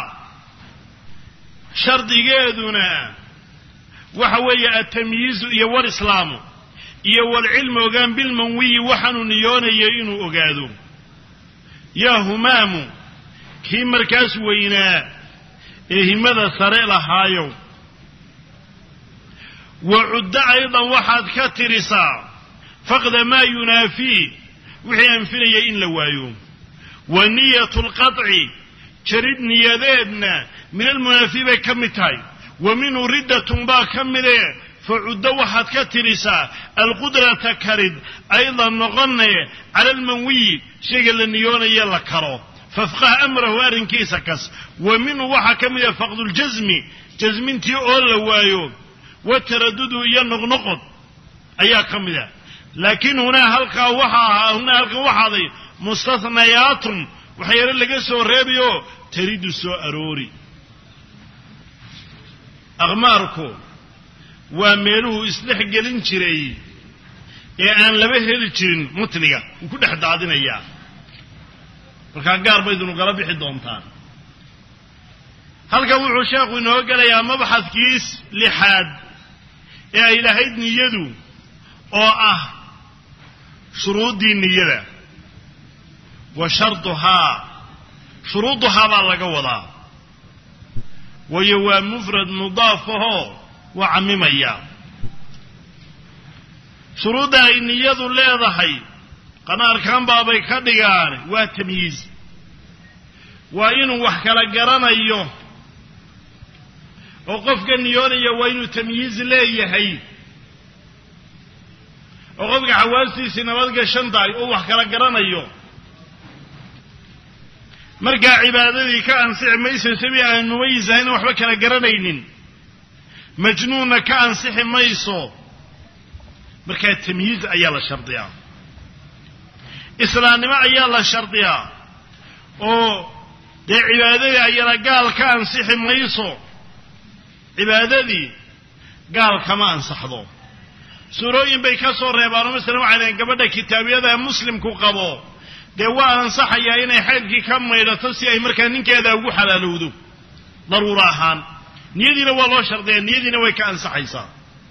shardigeeduna waxa weeye at-tamyiiz iyo wal islaamu iyo wal ilmu ogaan bil manwi waxanu niyoonaya inuu ogaado ya humaamu kii markaas weynaa ee himada sare lahaayo وعد أيضا واحد كترسا فقد ما ينافي وحي أنفني إن لوايوم ونية القطع شرد نيادنا من المنافي بكمتاي ومن ردة با كمله فعد واحد كترسا القدرة كرد أيضا نغني على المنوي شيء النيون يلا كرو ففقه أمره أرن كيسكس ومن واحد كمله فقد الجزم جزمنتي أول لوايوم والتردد ينغنقض أيها كمذا لكن هنا هلقا وحا هنا هلقا وحاضي مستثنيات وحير لك سو ريبيو تريد سو أروري أغماركو وميلوه إسلح قلن شري يعني لبه هلتشرين متنقى وكل حد عادنا إياه وكان قار بيضن وقرب يحدهم تان هلقا وحو شاقو إنه قال يا مبحث كيس لحاد يا إلهي نيدو أو أه شروط دي النيدة وشرطها شروطها بالله وضع ويوا مفرد مضافه وعمميا شروطها النيدة لا ضحي قنار كان بابي كدغان وتمييز وإنه وحكى لقران أيوه وقفك النيونية وإنه تمييز لا يهي وقفك حواسي سنواتك شنطاي أوح كالقران أيوه مرقى عبادتي كأن سع ميسا سبيعا مميزة هنا وحبك كالقرانين مجنون كأن سح ميسو مرقى التمييز أيال الشرطية إسلام ما أيال الشرطية أو دي عبادتي أيال قال كأن سح ميسو عبادتي قال كما انصحضو سورين بي كسو ريبانو مثلا وعلين قبدا كتابية مسلم كو قبو دي waa ansaxaya inay xeelkii ka meeylato si ay markaa ninkeeda ugu xalaalowdo daruura ahaan niyadiina waa loo shardiyaa niyadiina way ka ansaxaysaa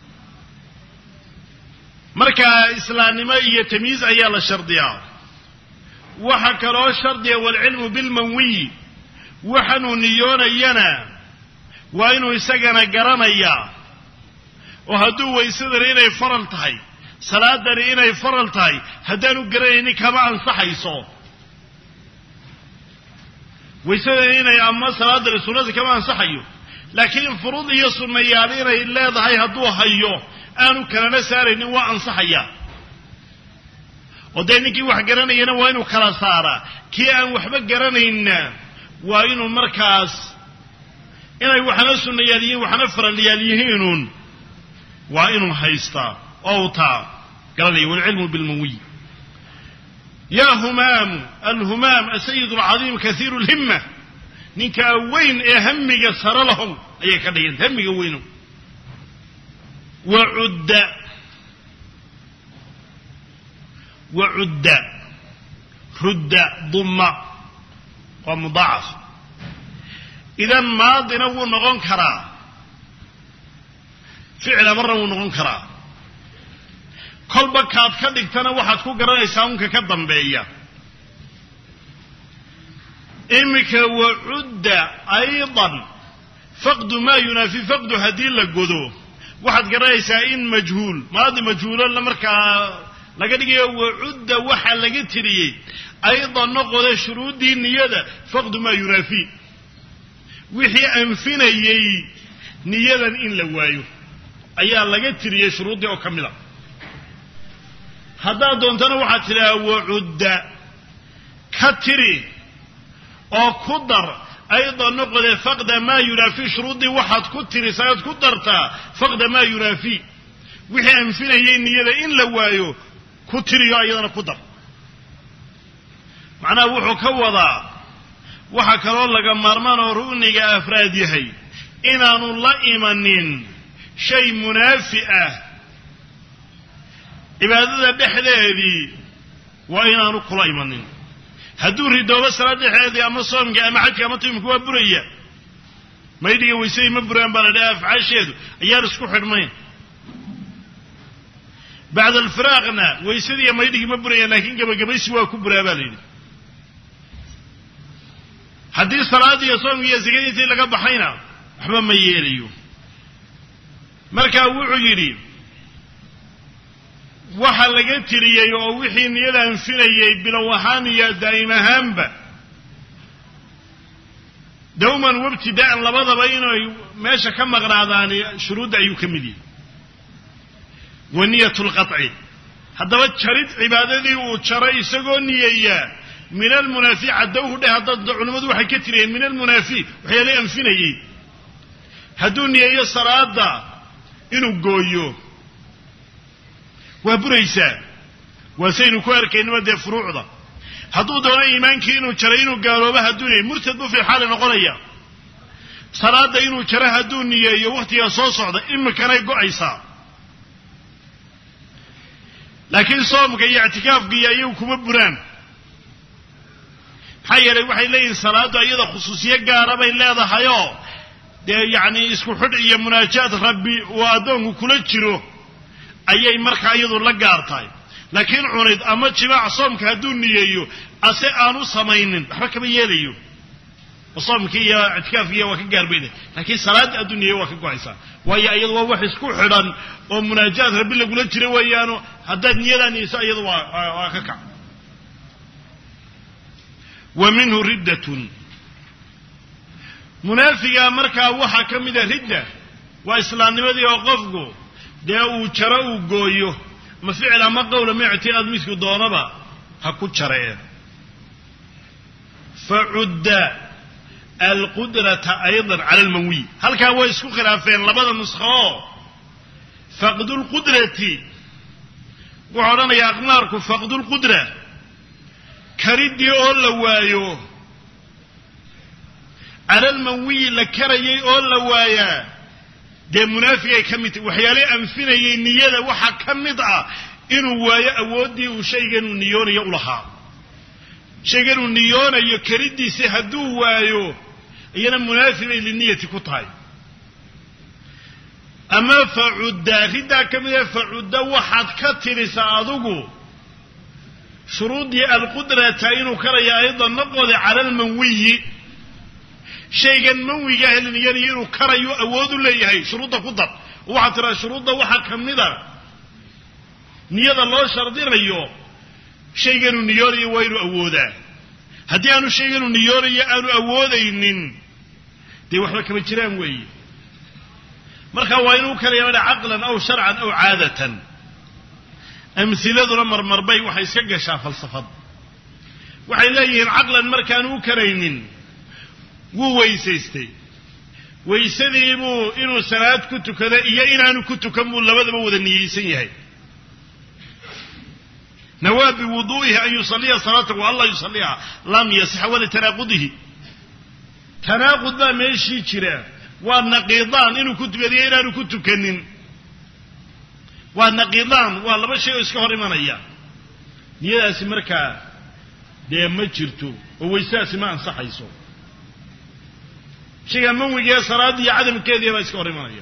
markaa islaamnimo iyo tamyiz ayaa la shardiyaa waxa kaloo shardiya wal ilmu bil manwi waxanu niyoonayana waa inuu isagana garanaya oo hadduu weysadana inay faral tahay salaadani inay faral tahay haddaanu garanaynin kama ansaxayso weysadana inay ama salaadani sunnada kama ansaxayo laakiin furuud iyo sunnayaal inay leedahay hadduu hayo aanu kalana saaraynin waa ansaxaya oo dee ninkii wax garanayana waa inuu kala saaraa kii aan waxba garanayna waa inuu markaas inay waxna sunnayaal yihiin waxna faralyaal yihiinuun waa inuu haystaa oo taa قال والعلم بالموي يا همام الهمام السيد العظيم كثير الهمة نينك وين اهمك سر لهم اي كدين همك وينه وعد وعد رد ضم ومضاعف اذا ماضي نو نغون كرا فعل مره ونغون كرا kolba kaad ka dhigtana waxaad ku garanaysaa unka ka dambeeya imika wa'udda aydan faqdu ma yunafi faqdu hadii la godo waxaad garanaysaa in majhuul maadi majhuulan la markaa laga dhigayo wa'udda waxa laga tiriyay aydan noqoda shuruudii niyada faqdu ma yunafi wixii anfinayay niyadan in la waayo ayaa laga tiriyay shuruudii oo kamida haddaad doontana waxaad tidhaha wacudda ka tiri oo ku dar aydan noqode faqda maa yunaafi shuruuddii waxaad ku tirisaad ku dartaa faqda maa yunaafi wixii anfinayay niyada in la waayo ku tiriyo ayadana ku dar macnaha wuxuu ka wadaa waxa kaloo laga maarmaan oo rugniga afraad yahay inaanu la imanin shay munaafi ah cibaadada dhexdeedii waa inaanu kula imanin hadduu ridoobo salaad dhexdeedii ama soomkii ama xajka ama tiimku waa buraya maydhiga weysadii ma buraan baa la dhaha afcaasheedu ayaan isku xidhmayn bacda alfiraaqna weysadii iyo maydhigii ma burayaan laakiin gabagabaysi waa ku buraa baa la yidhi haddii salaadii iyo soomkii iyo sakadii intii laga baxayna waxba ma yeelayo markaa wuxuu yidhi waxa laga tiriyey oo wixii niyada anfinayay bilow ahaan iyo daa'im ahaanba dawman wabtidaa'an labadaba inay meesha ka maqnaadaan shuruudda ayuu ka mid yahay wa niyatu lqaطci haddaba jarid cibaadadii uu jaray isagoo niyeeyaa min almunaafi caddowhu dheh haddaad culimmadu waxay ka tiriyeen min almunaafi waxyaalay anfinayey hadduu niyeeyo salaada inuu gooyo waa buraysaa waa saynu ku arkaynaba dee furuucda hadduu doono iimaankii inuu jaray inuu gaaloobo hadduu niyeeyo murtad buu fi xaali noqonaya salaada inuu jaro hadduu niyeeyo wakhtigaa soo socda imikanay go'aysaa laakiin soomka iyo ictikaafka iyo ayagu kuma buraan maxaa yeelay waxay leeyihin salaaddu iyada khusuusiyo gaara bay leedahayoo dee yacni isku xidh iyo munaajaad rabbi uu addoonku kula jiro ayay markaa iyadu la gaar tahay laakiin cunid ama jimaac soomka hadduu niyeeyo ase aanu samaynin waxba kama yeelayo oo soomkii iyo ictikaafkiiya waa ka gaarbayna laakiin salaadda hadduu niyeeyo waa ka go'aysaa waayo iyadu waa wax isku xidhan oo munaajaad rabbi lagula jiro weeyaano haddaad niyadaa niyeyso iyadu waa waa ka kac wa minhu riddatun munaafiga markaa waxaa ka mida ridda waa islaamnimadii oo qofku dee uu jaro uu gooyo ma ficil ama qowl ama ictiqaad midku doonaba ha ku jaree facudda alqudrata aydan cala almanwiy halkaa way isku khilaafeen labada nuskhoo faqdu lqudrati wuxuu odhanayaa aqmaarku faqdu lqudra kariddii oo la waayo cala almanwiyi la karayay oo la waayaa dee munaafigay ka mid tahy waxyaalay anfinayay niyada waxaa ka mid ah inuu waayo awooddii uu shayganuu niyoonayo u lahaa shayganuu niyoonayo kariddiisi hadduu waayo iyana munaafi bay liniyati ku tahay ama facudda riddaa ka mida facudda waxaad ka tirisaa adugu shuruuddii alqudrata inuu karaya aydan noqode cala almanwiyi shaygan manwiga ah la niyanayo inuu karayo awood u leeyahay shuruudda ku dar oo waxaad tiraa shuruudda waxaa ka mida niyada loo shardinayo shayganuu niyoonayo waa inuu awoodaa haddii aanu shayganuu niyoonayo aanu awoodaynin dee waxba kama jiraan weeye marka waa inuu karaya madha caqlan aw sharcan aw caadatan amhiladuna marmarbay waxay iska gashaa falsafad waxay leeyihiin caqlan markaanu u karaynin wuu weysaystay weysadii buu inuu salaad ku tukado iyo inaanu ku tukan buu labadaba wada niyeysan yahay nawaa biwuduu'ihi an yusaliya salaatahu wa an laa yusaliha lam yasixa walitanaaqudihi tanaaqud baa meeshii jira waa naqiidaan inuu ku tukadiyo inaanu ku tukanin waa naqiidaan waa laba shay oo iska hor imanaya niyadaasi markaa dee ma jirto oo weysadaasi ma ansaxayso shayga manwigaee salaadda iyo cadamkeediya baa iska hor imanaya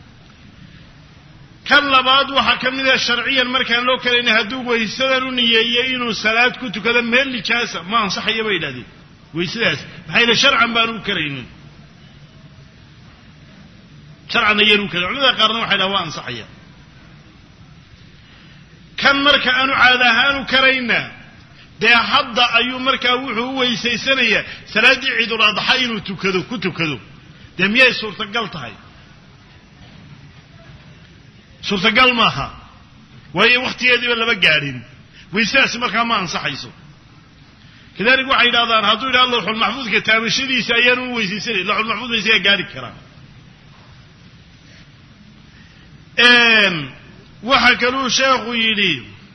kan labaad waxaa ka mid ah sharciyan markaan loo kalayna hadduu weysadan u niyeeyo inuu salaad ku tukado meel nijaasa ma ansaxaya bay yidhahdeen weysadaas maxaa yidhi sharcan baanu u karaynin sharcan ayaan u karayn culimada qaarna waxay dhaha waa ansaxaya kan marka aanu caada ahaan u karayna dee hadda ayuu markaa wuxuu u weysaysanayaa salaaddii ciidul adxa inuu tukado ku tukado dee miyay suurtagal tahay suurtagal maaha waayo waqtigeediiba lama gaadhin waysaasi markaa ma ansaxayso kadalik waxay yidhahdaan hadduu yidhahdo lawxul maxfuudka taabashadiisa ayaan u weysaysanay lawxul maxfuud bay isaga gaadhi karaan waxa kaluu sheekhu yidhi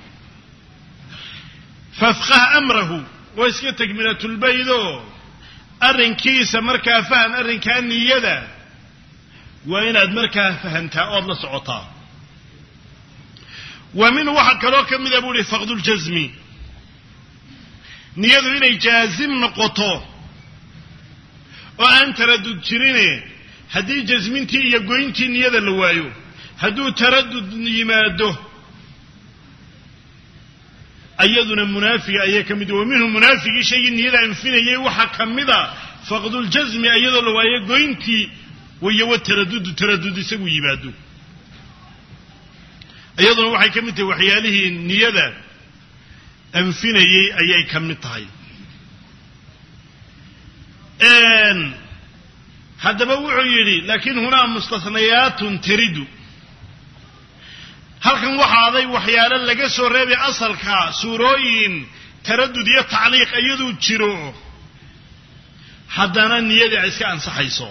fafqah amrahu waa iska takmilatulbaydo arrinkiisa markaa faham arrinkaa niyada waa inaad markaa fahamtaa ood la socotaa wa minhu waxa kaloo ka mida buu ihi faqduljasmi niyadu inay jaazim noqoto oo aan taradud jirine haddii jasmintii iyo goyntii niyada la waayo hadduu taradud yimaado ayaduna munaafiga ayay ka mid wa minhu munaafigii shaygii niyada anfinayay waxaa ka mida faqduljasmi iyadoo la waayo goyntii wayo wa taradudu taradud isagu yimaado iyaduna waxay ka mid tahay waxyaalihii niyada anfinayay ayay ka mid tahay haddaba wuxuu yidhi laakiin hunaa mustasnayaatun taridu halkan waxaaday waxyaalo laga soo reebay asalka suurooyin taradud iyo tacliiq iyaduu jiro haddana niyadii ay iska ansaxayso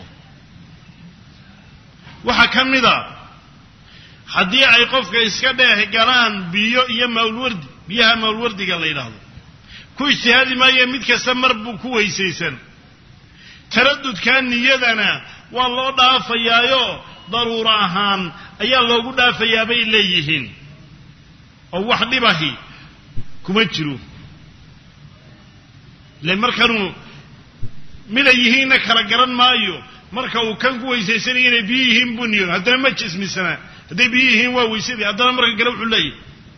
waxaa ka mida haddii ay qofka iska dheeh galaan biyo iyo mawlwardi biyaha mawlwardiga la yidhaahdo ku ijtihaadi maayo mid kasta mar buu ku weysaysan taradudkaa niyadana waa loo dhaafayaayo daruuro ahaan ayaa loogu dhaafayaa bay leeyihiin oo wax dhibahi kuma jiro le markanuu miday yihiinna kala garan maayo marka uu kan ku weysaysanaya inay biyo yihiin buu niyo haddana ma jismisana hadday biyo yihiin waa weysadii haddana marka kale wuxuu leeyahy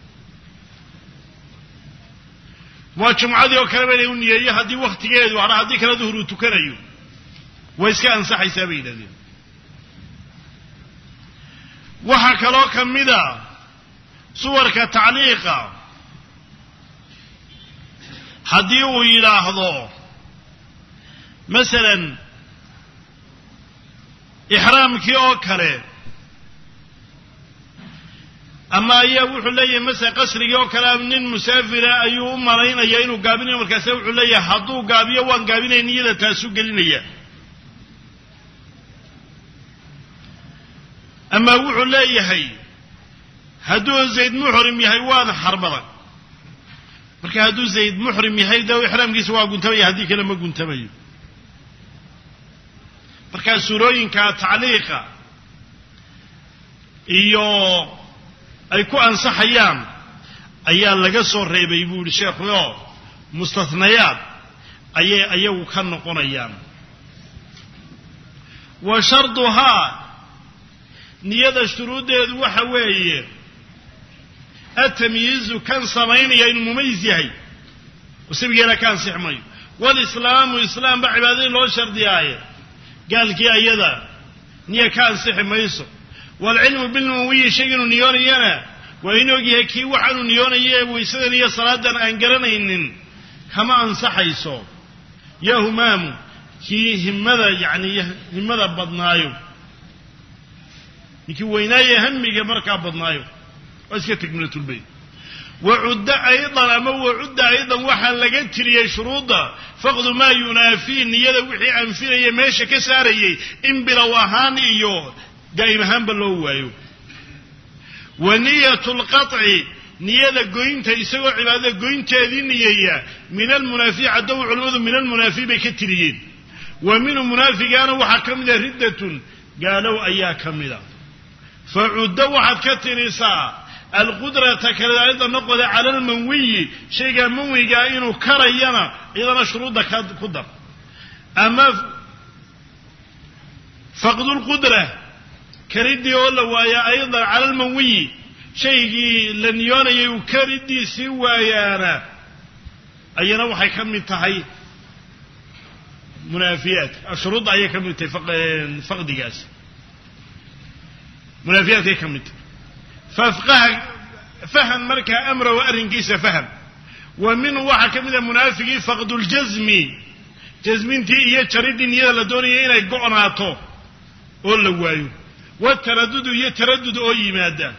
waa jumcadii oo kale bay u niyeeyo haddii waktigeedu hadha haddii kale duhur uu tukanayo way iska ansaxaysaa bay yidhahdeen waxaa kaloo ka mida suwarka tacliiqa haddii uu yidhaahdo masalan ixraamkii oo kale ama ayaa wuxuu leeyahay masala qasrigii oo kale nin musaafira ayuu u malaynaya inuu gaabinayo markaase wuxuu leeyahay hadduu gaabiyo waan gaabinaya niyada taasuu gelinaya ama wuxuu leeyahay hadduu zayd muxrim yahay waan xarbaday marka hadduu zayd muxrim yahay de ixraamkiisa waa guntamaya haddii kale ma guntamayo markaa suurooyinka tacliiqa iyo ay ku ansaxayaan ayaa laga soo reebay buu yihi sheekhuyo mustathnayaad ayay ayagu ka noqonayaan wa sharduhaa niyada shuruuddeedu waxa weeye atamyiizu kan samaynaya inuu mumayiz yahay usabigeena ka ansix mayo walislaamu islaamba cibaadadii loo shardiyaaye gaalkii ayada niya ka ansixi mayso waalcilmu bilmuwiyi shayga inuu niyoonayana waa in ogyahay kii waxaanu niyoonaya ee waysadan iyo salaadan aan garanaynin kama ansaxayso ya humaamu kii himmada yacni himmada badnaayo ninkii weynaaye hamiga markaa badnaayo waa iska takmilatulbayt wacudda aydan ama wacudda aydan waxaa laga tiriyey shuruudda faqdu maa yunaafii niyada wixii anfinaya meesha ka saarayay in bilow ahaan iyo daa'im ahaanba loo waayo wa niyatu lqaطci niyada goynta isagoo cibaadada goynteedii niyeeya min almunaafi caddow culimmadu min almunaafi bay ka tiriyeen wa minhu munaafigaana waxaa ka mida riddatun gaalow ayaa ka mida facudda waxaad ka tirisaa alqudrata kaleda noqoda cala almanwiyi shaygaa manwigaa inuu karayana iyadana shuruudda ku dar ama faqdulqudra karidii oo la waaya aydan cala almanwiyi shaygii la niyoonayay uu karidiisii waayaana ayana waxay ka mid tahay munaafiyaat shuruudda ayay ka mid tahay faqdigaas munaafiyaadkay ka mid tahay fafqaha faham markaa amra wa arrinkiisa faham wa minhu waxaa ka mid a munaafigii faqduljasmi jasmintii iyo jaridii niyada la doonaya inay go'naato oo la waayo wataradudu iyo taradud oo yimaada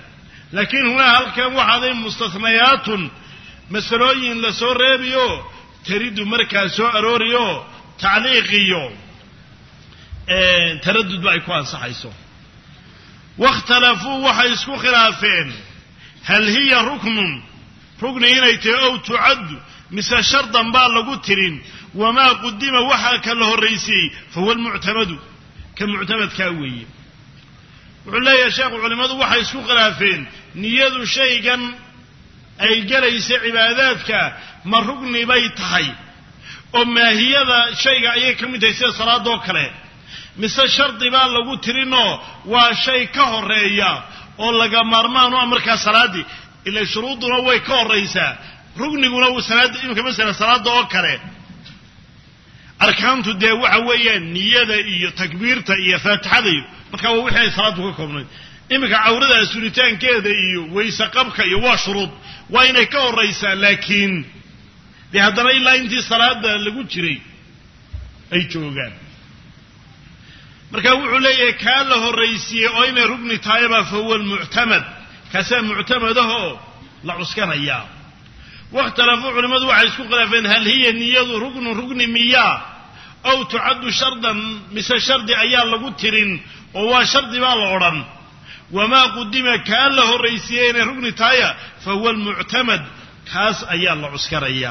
laakiin huna halkan waxaaday mustathnayaatun masalooyin la soo reebiyo taridu markaa soo arooriyo tacliiqiyo taraddud ba ay ku ansaxayso واختلفوا waxay isku khilaafeen hal hiya ruknun rukni inay tahay oo tucad mise shardan baa lagu tirin wama qudima waxa kala horeysay fahuwa almu'tamadu ka mu'tamadka weeye wuxuu leeyahay sheekhu culimadu waxay isku khilaafeen niyadu shaygan ay galaysa cibaadaadka ma rukni bay tahay oo maahiyada shayga ayay ka mid tahay sida salaada oo kale mise shardi baa lagu tirino waa shay ka horeeya oo laga maarmaan oo markaa salaadi ila shuruuduna way ka horeysaa rugniguna uu salaada imka mesela salaada oo kale arkaantu dee waxa weeyaan niyada iyo takbiirta iyo faatixada iyo marka waa wixii salaadu ka koobnayd imka awrada suritaankeeda iyo waysa qabka iyo waa shuruud waa inay ka horeysaa laakiin dee haddana ilaa intii salaada lagu jiray ay joogaan marka wuxuu leeyahay ka la horeysiyay oo inay rugni tahay ba fahuwa almu'tamad kaasa mu'tamadaho la cuskanaya waqtalafu culimadu waxay isku khilaafeen hal hiya niyadu rugnu rugni miya aw tu'addu shardan mise shardi ayaa lagu tirin oo waa shardi baa la oran wama qudima ka la horeysiyay inay rugni tahay fahuwa almu'tamad kaas ayaa la cuskanaya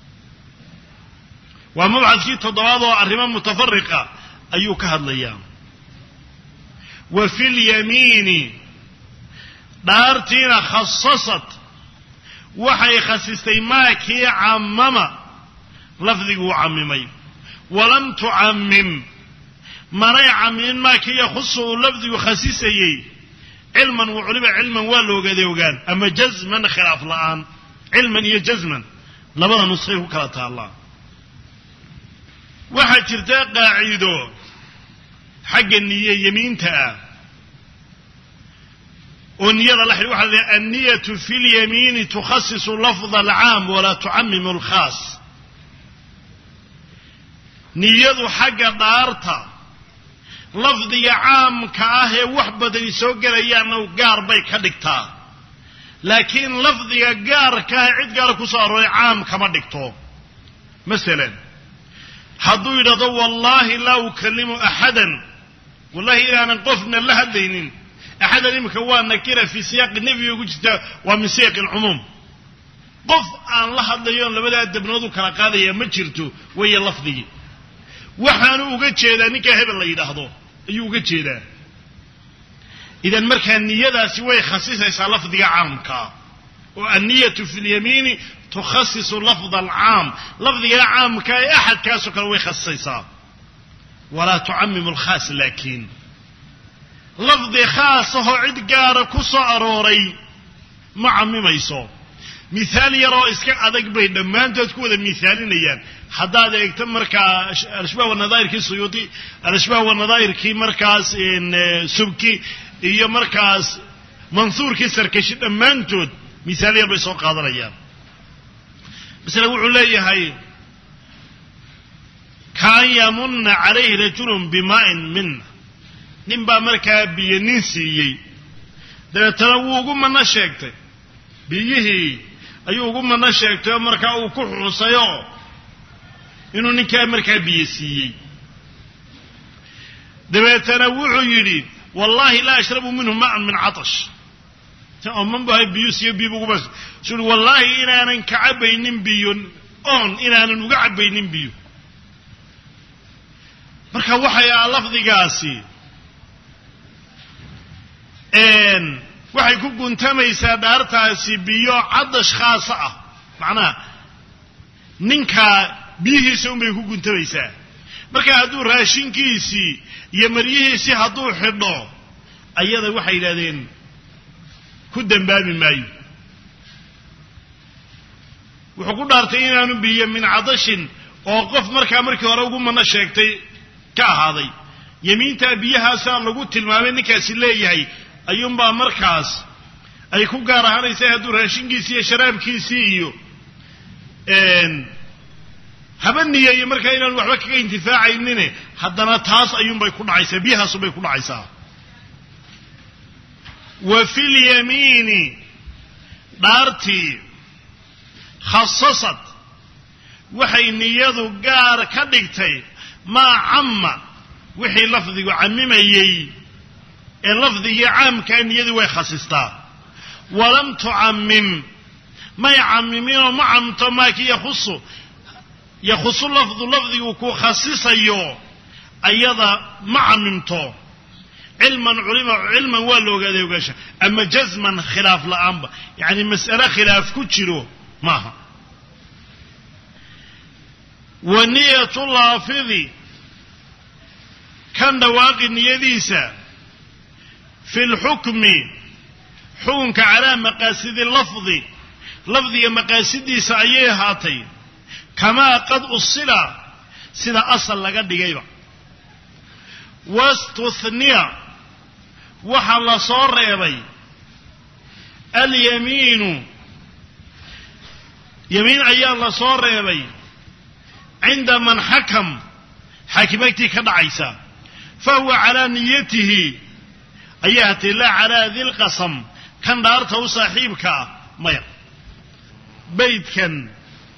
wa mabxadkii toddobaad oo arrimo mutafarriqa ayuu ka hadlayaa wa fil yamiini dhaartiina khassasat waxay khasistay maakii cammama lafdigu cammimay walam tucammim manay cammin maakii yakhusu lafdigu khasisayay cilman wa culima cilman waa loogaday ogaan ama jazman khilaaf la'aan cilman iyo jazman labada nusxay ku kala taallaa waxaa jirta qaacido xagga niye yamiinta ah oo niyada la xidhiidha waxa la an-niyatu fil yamiini tukhassisu lafdha al-'aam wa la tu'ammimu al-khaas niyadu xagga dhaarta lafdiga caamka ah ee wax badan soo galayaan oo gaar bay ka dhigtaa laakiin lafdiga gaarka ah cid gaar ku soo arooray caam kama dhigto masalan hadduu yidhahdo wallaahi laa ukallimu axadan wallahi inaanan qofna la hadlaynin axadan imika waa nakira fii siyaaqi nebiga ku jirta waa min siyaaqi alcumuum qof aan la hadlayoon labadaa dabnood u kala qaadaya ma jirto weeye lafdigii waxaanu uga jeedaa ninkaa hebel la yidhaahdo ayuu uga jeedaa idan markaa niyadaasi way khasisaysaa lafdiga caamka oo anniyatu fi lyamiini تخصص لفظ العام لفظ العام كاي أحد كاسو كان ويخصصا ولا تعمم الخاص لكن لفظ خاصه عد قار كسو أروري معمم يسو مثال يرى إسكا أدق بين لما أنت تكون مثالين أيان حتى هذا يكتم مركز الأشباه والنظائر كي سيوطي الأشباه والنظائر كي مركز سبكي هي مركز منصور كي سركشي لما أنت مثال يرى بيسو قادر أيان بس لو عليه هاي كان يمن عليه رجل بماء منه نبا مركا بينسي ده تلوغو من شيكته بيه ايوغو من شيكته مركا او كخصيو انو نكا مركا بيسي ده تنوع يريد والله لا اشرب منه ماء من عطش تأمن بهاي بيوسي بيبو بس شو والله إن أنا كعبين بيون أون إن أنا نقعبين بيو مركا وحي لفظ قاسي إن وحي كوكو انتمي سادارتا سي بيو عدش خاصة معناه ننكا بيه سيوم بيو كوكو انتمي سا مركا هدو راشين كيسي يمريه سي هدو حدو أيضا وحي لذين ku dambaami maayo wuxuu ku dhaartay inaanu biyo min cadashin oo qof markaa markii hore ugu mana sheegtay ka ahaaday yamiinta biyahaasa lagu tilmaamay ninkaasi leeyahay ayuunbaa markaas ay ku gaar ahaanaysaa hadduu raashinkiisii iyo sharaabkiisii iyo habaniya iyo markaa inaan waxba kaga intifaacaynine haddana taas ayuunbay ku dhacaysaa biyahaasunbay ku dhacaysaa وفي اليمين دارتي خصصت وحي نيادو قار كدقتي ما عم وحي لفظي عمميي اللفظي عام كان يدو خصصتا ولم تعمم ما يعممين وما عمتماك يخص يخص اللفظ لفظي وكو خصيصيو أيضا ما عممتو علما علما علما ولو قال يوغاشا أما جزما خلاف لأنبا يعني مسألة خلاف كتشرو ماها ونية اللافظ كان دواقي نيديسا في الحكم حكمك على مقاصد اللفظ لفظي مقاصدي سعيه هاتين كما قد أصل سيدا أصل لقد دقيبا واستثنيا وحل صار يبي اليمين يمين أيان صار يبي عند من حكم حاكمتي كدعيسا فهو على نيته أياتي لا على ذي القسم كان دارته صاحبك مير بيت كان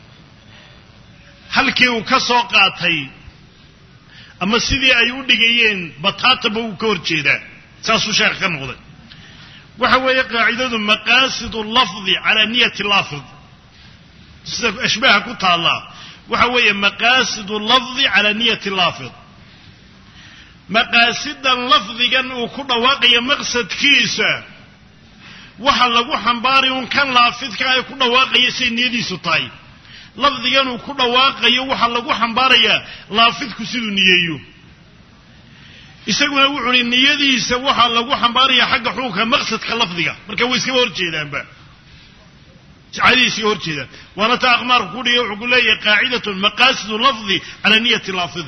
halkii uu ka soo qaatay ama sidii ay u dhigayeen bataataba uu ka horjeeda saasuu sheekh ka noqday waxa weeye qaacidadu maqaasidu lafzi ala niyati lafz sida ashbaha ku taala waxa weeye maqaasidu lafzi ala niyati lafz maqaasidan lafdigan uu ku dhawaaqayo maqsadkiisa waxa lagu xambaari un kan laafidka ay ku dhawaaqayo si niyadiisu tahay lafdigan uu ku dhawaaqayo waxa lagu xambaaraya laafidku siduu niyeeyo isaguna wuxuu niyadiisa waxa lagu xambaaraya xagga xukunka maqsadka lafdiga marka way iska horjeedaanba jacayliisi horjeeda wana ta aqmar ku dhiyo wuxuu leeyahay qaa'idatu maqasidu lafzi ala niyati lafz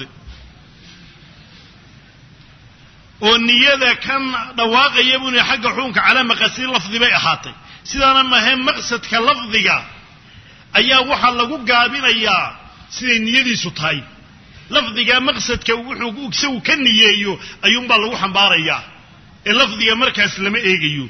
oo niyada kan dhawaaqaya buu xagga xukunka ala maqasid lafzi bay ahaatay sidaana ma ahayn maqsadka lafdiga ayaa waxa lagu gaabinayaa siday niyadiisu tahay lafdiga maqsadka wuxuu isagu ka niyeeyo ayuun baa lagu xambaarayaa ee lafdiga markaas lama eegayo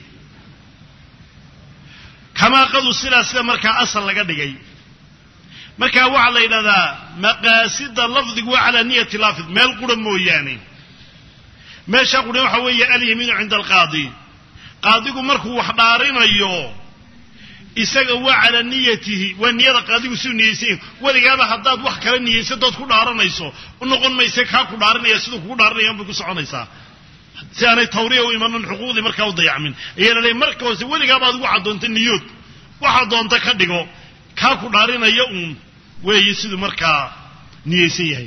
kama qadu sila sida markaa asal laga dhigay markaa waxa la yiraahdaa maqaasida lafdigu ala niyati lafz meel qura mooyaane meesha qura waxa weeye al-yamiinu 'inda al-qaadi qaadigu markuu wax dhaarinayo isaga waa ala niyatihi wa niyada qaadigu soo niyeysay waligaaba hadaad wax kala niyeyso dad ku dhaaranayso u noqon mayse ka ku dhaaranaya sidoo ku dhaaranayaan buu ku soconaysaa si aanay tawriyo iimaan xuquuqdi markaa u dayacmin ayana leey markaas waligaaba aad waxa doonta niyad waxa doonta ka dhigo ka ku dhaaranaya uun weey sidoo markaa niyeysay yahay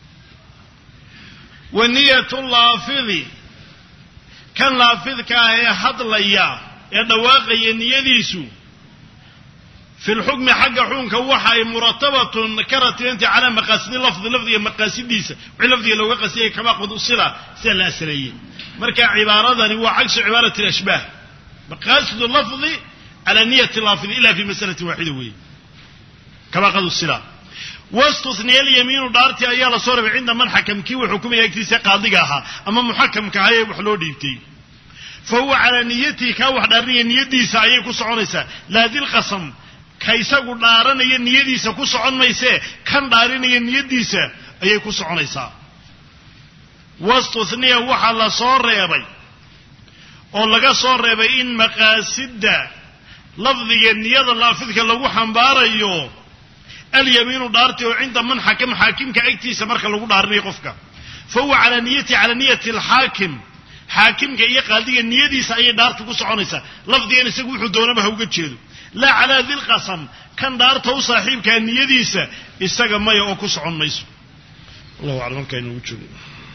wa niyatu laafizi kan laafidka ah hadlaya ee dhawaaqaya niyadiisu في الحكم حق حكمك وحي مرتبة نكرت أنت على مقاصد اللفظ لفظي مقاصد ديسة ولفظي لو قصيه كما قد أصلا سهل أسرية مركا عبارة هو عكس عبارة الأشباه مقاصد اللفظ على نية اللفظ إلا في مسألة واحدة وهي كما قد أصلا واستثني اليمين دارتي أيال صورة عند من حكم كي وحكم يكتسي قاضيها أما محكم كهي وحلو ديبتي فهو على نيتي كوحد أرني نيتي سعيك وصعونيسا لا ذي القسم kaysagu dhaaranaya niyadiisa ku socon mayse kan dhaarinaya niyadiisa ayay ku soconaysaa wastuthniya waxa la soo reebay oo laga soo reebay in maqaasida lafdiga niyada laafidka lagu xambaarayo al-yamiinu dhaarti oo inta man xakam xaakimka agtiisa marka lagu dhaarinayo qofka fawa ala niyati ala niyati al-haakim حاكمك iyo qaadiga niyadiisa ay dhaartu ku soconaysa lafdigan isagu wuxuu doonaba ha uga jeedo la ala dhil qasam kan dhaarta u saaxiibka niyadiisa isaga maya oo ku socon mayso Allahu a'lam kaynu u joogo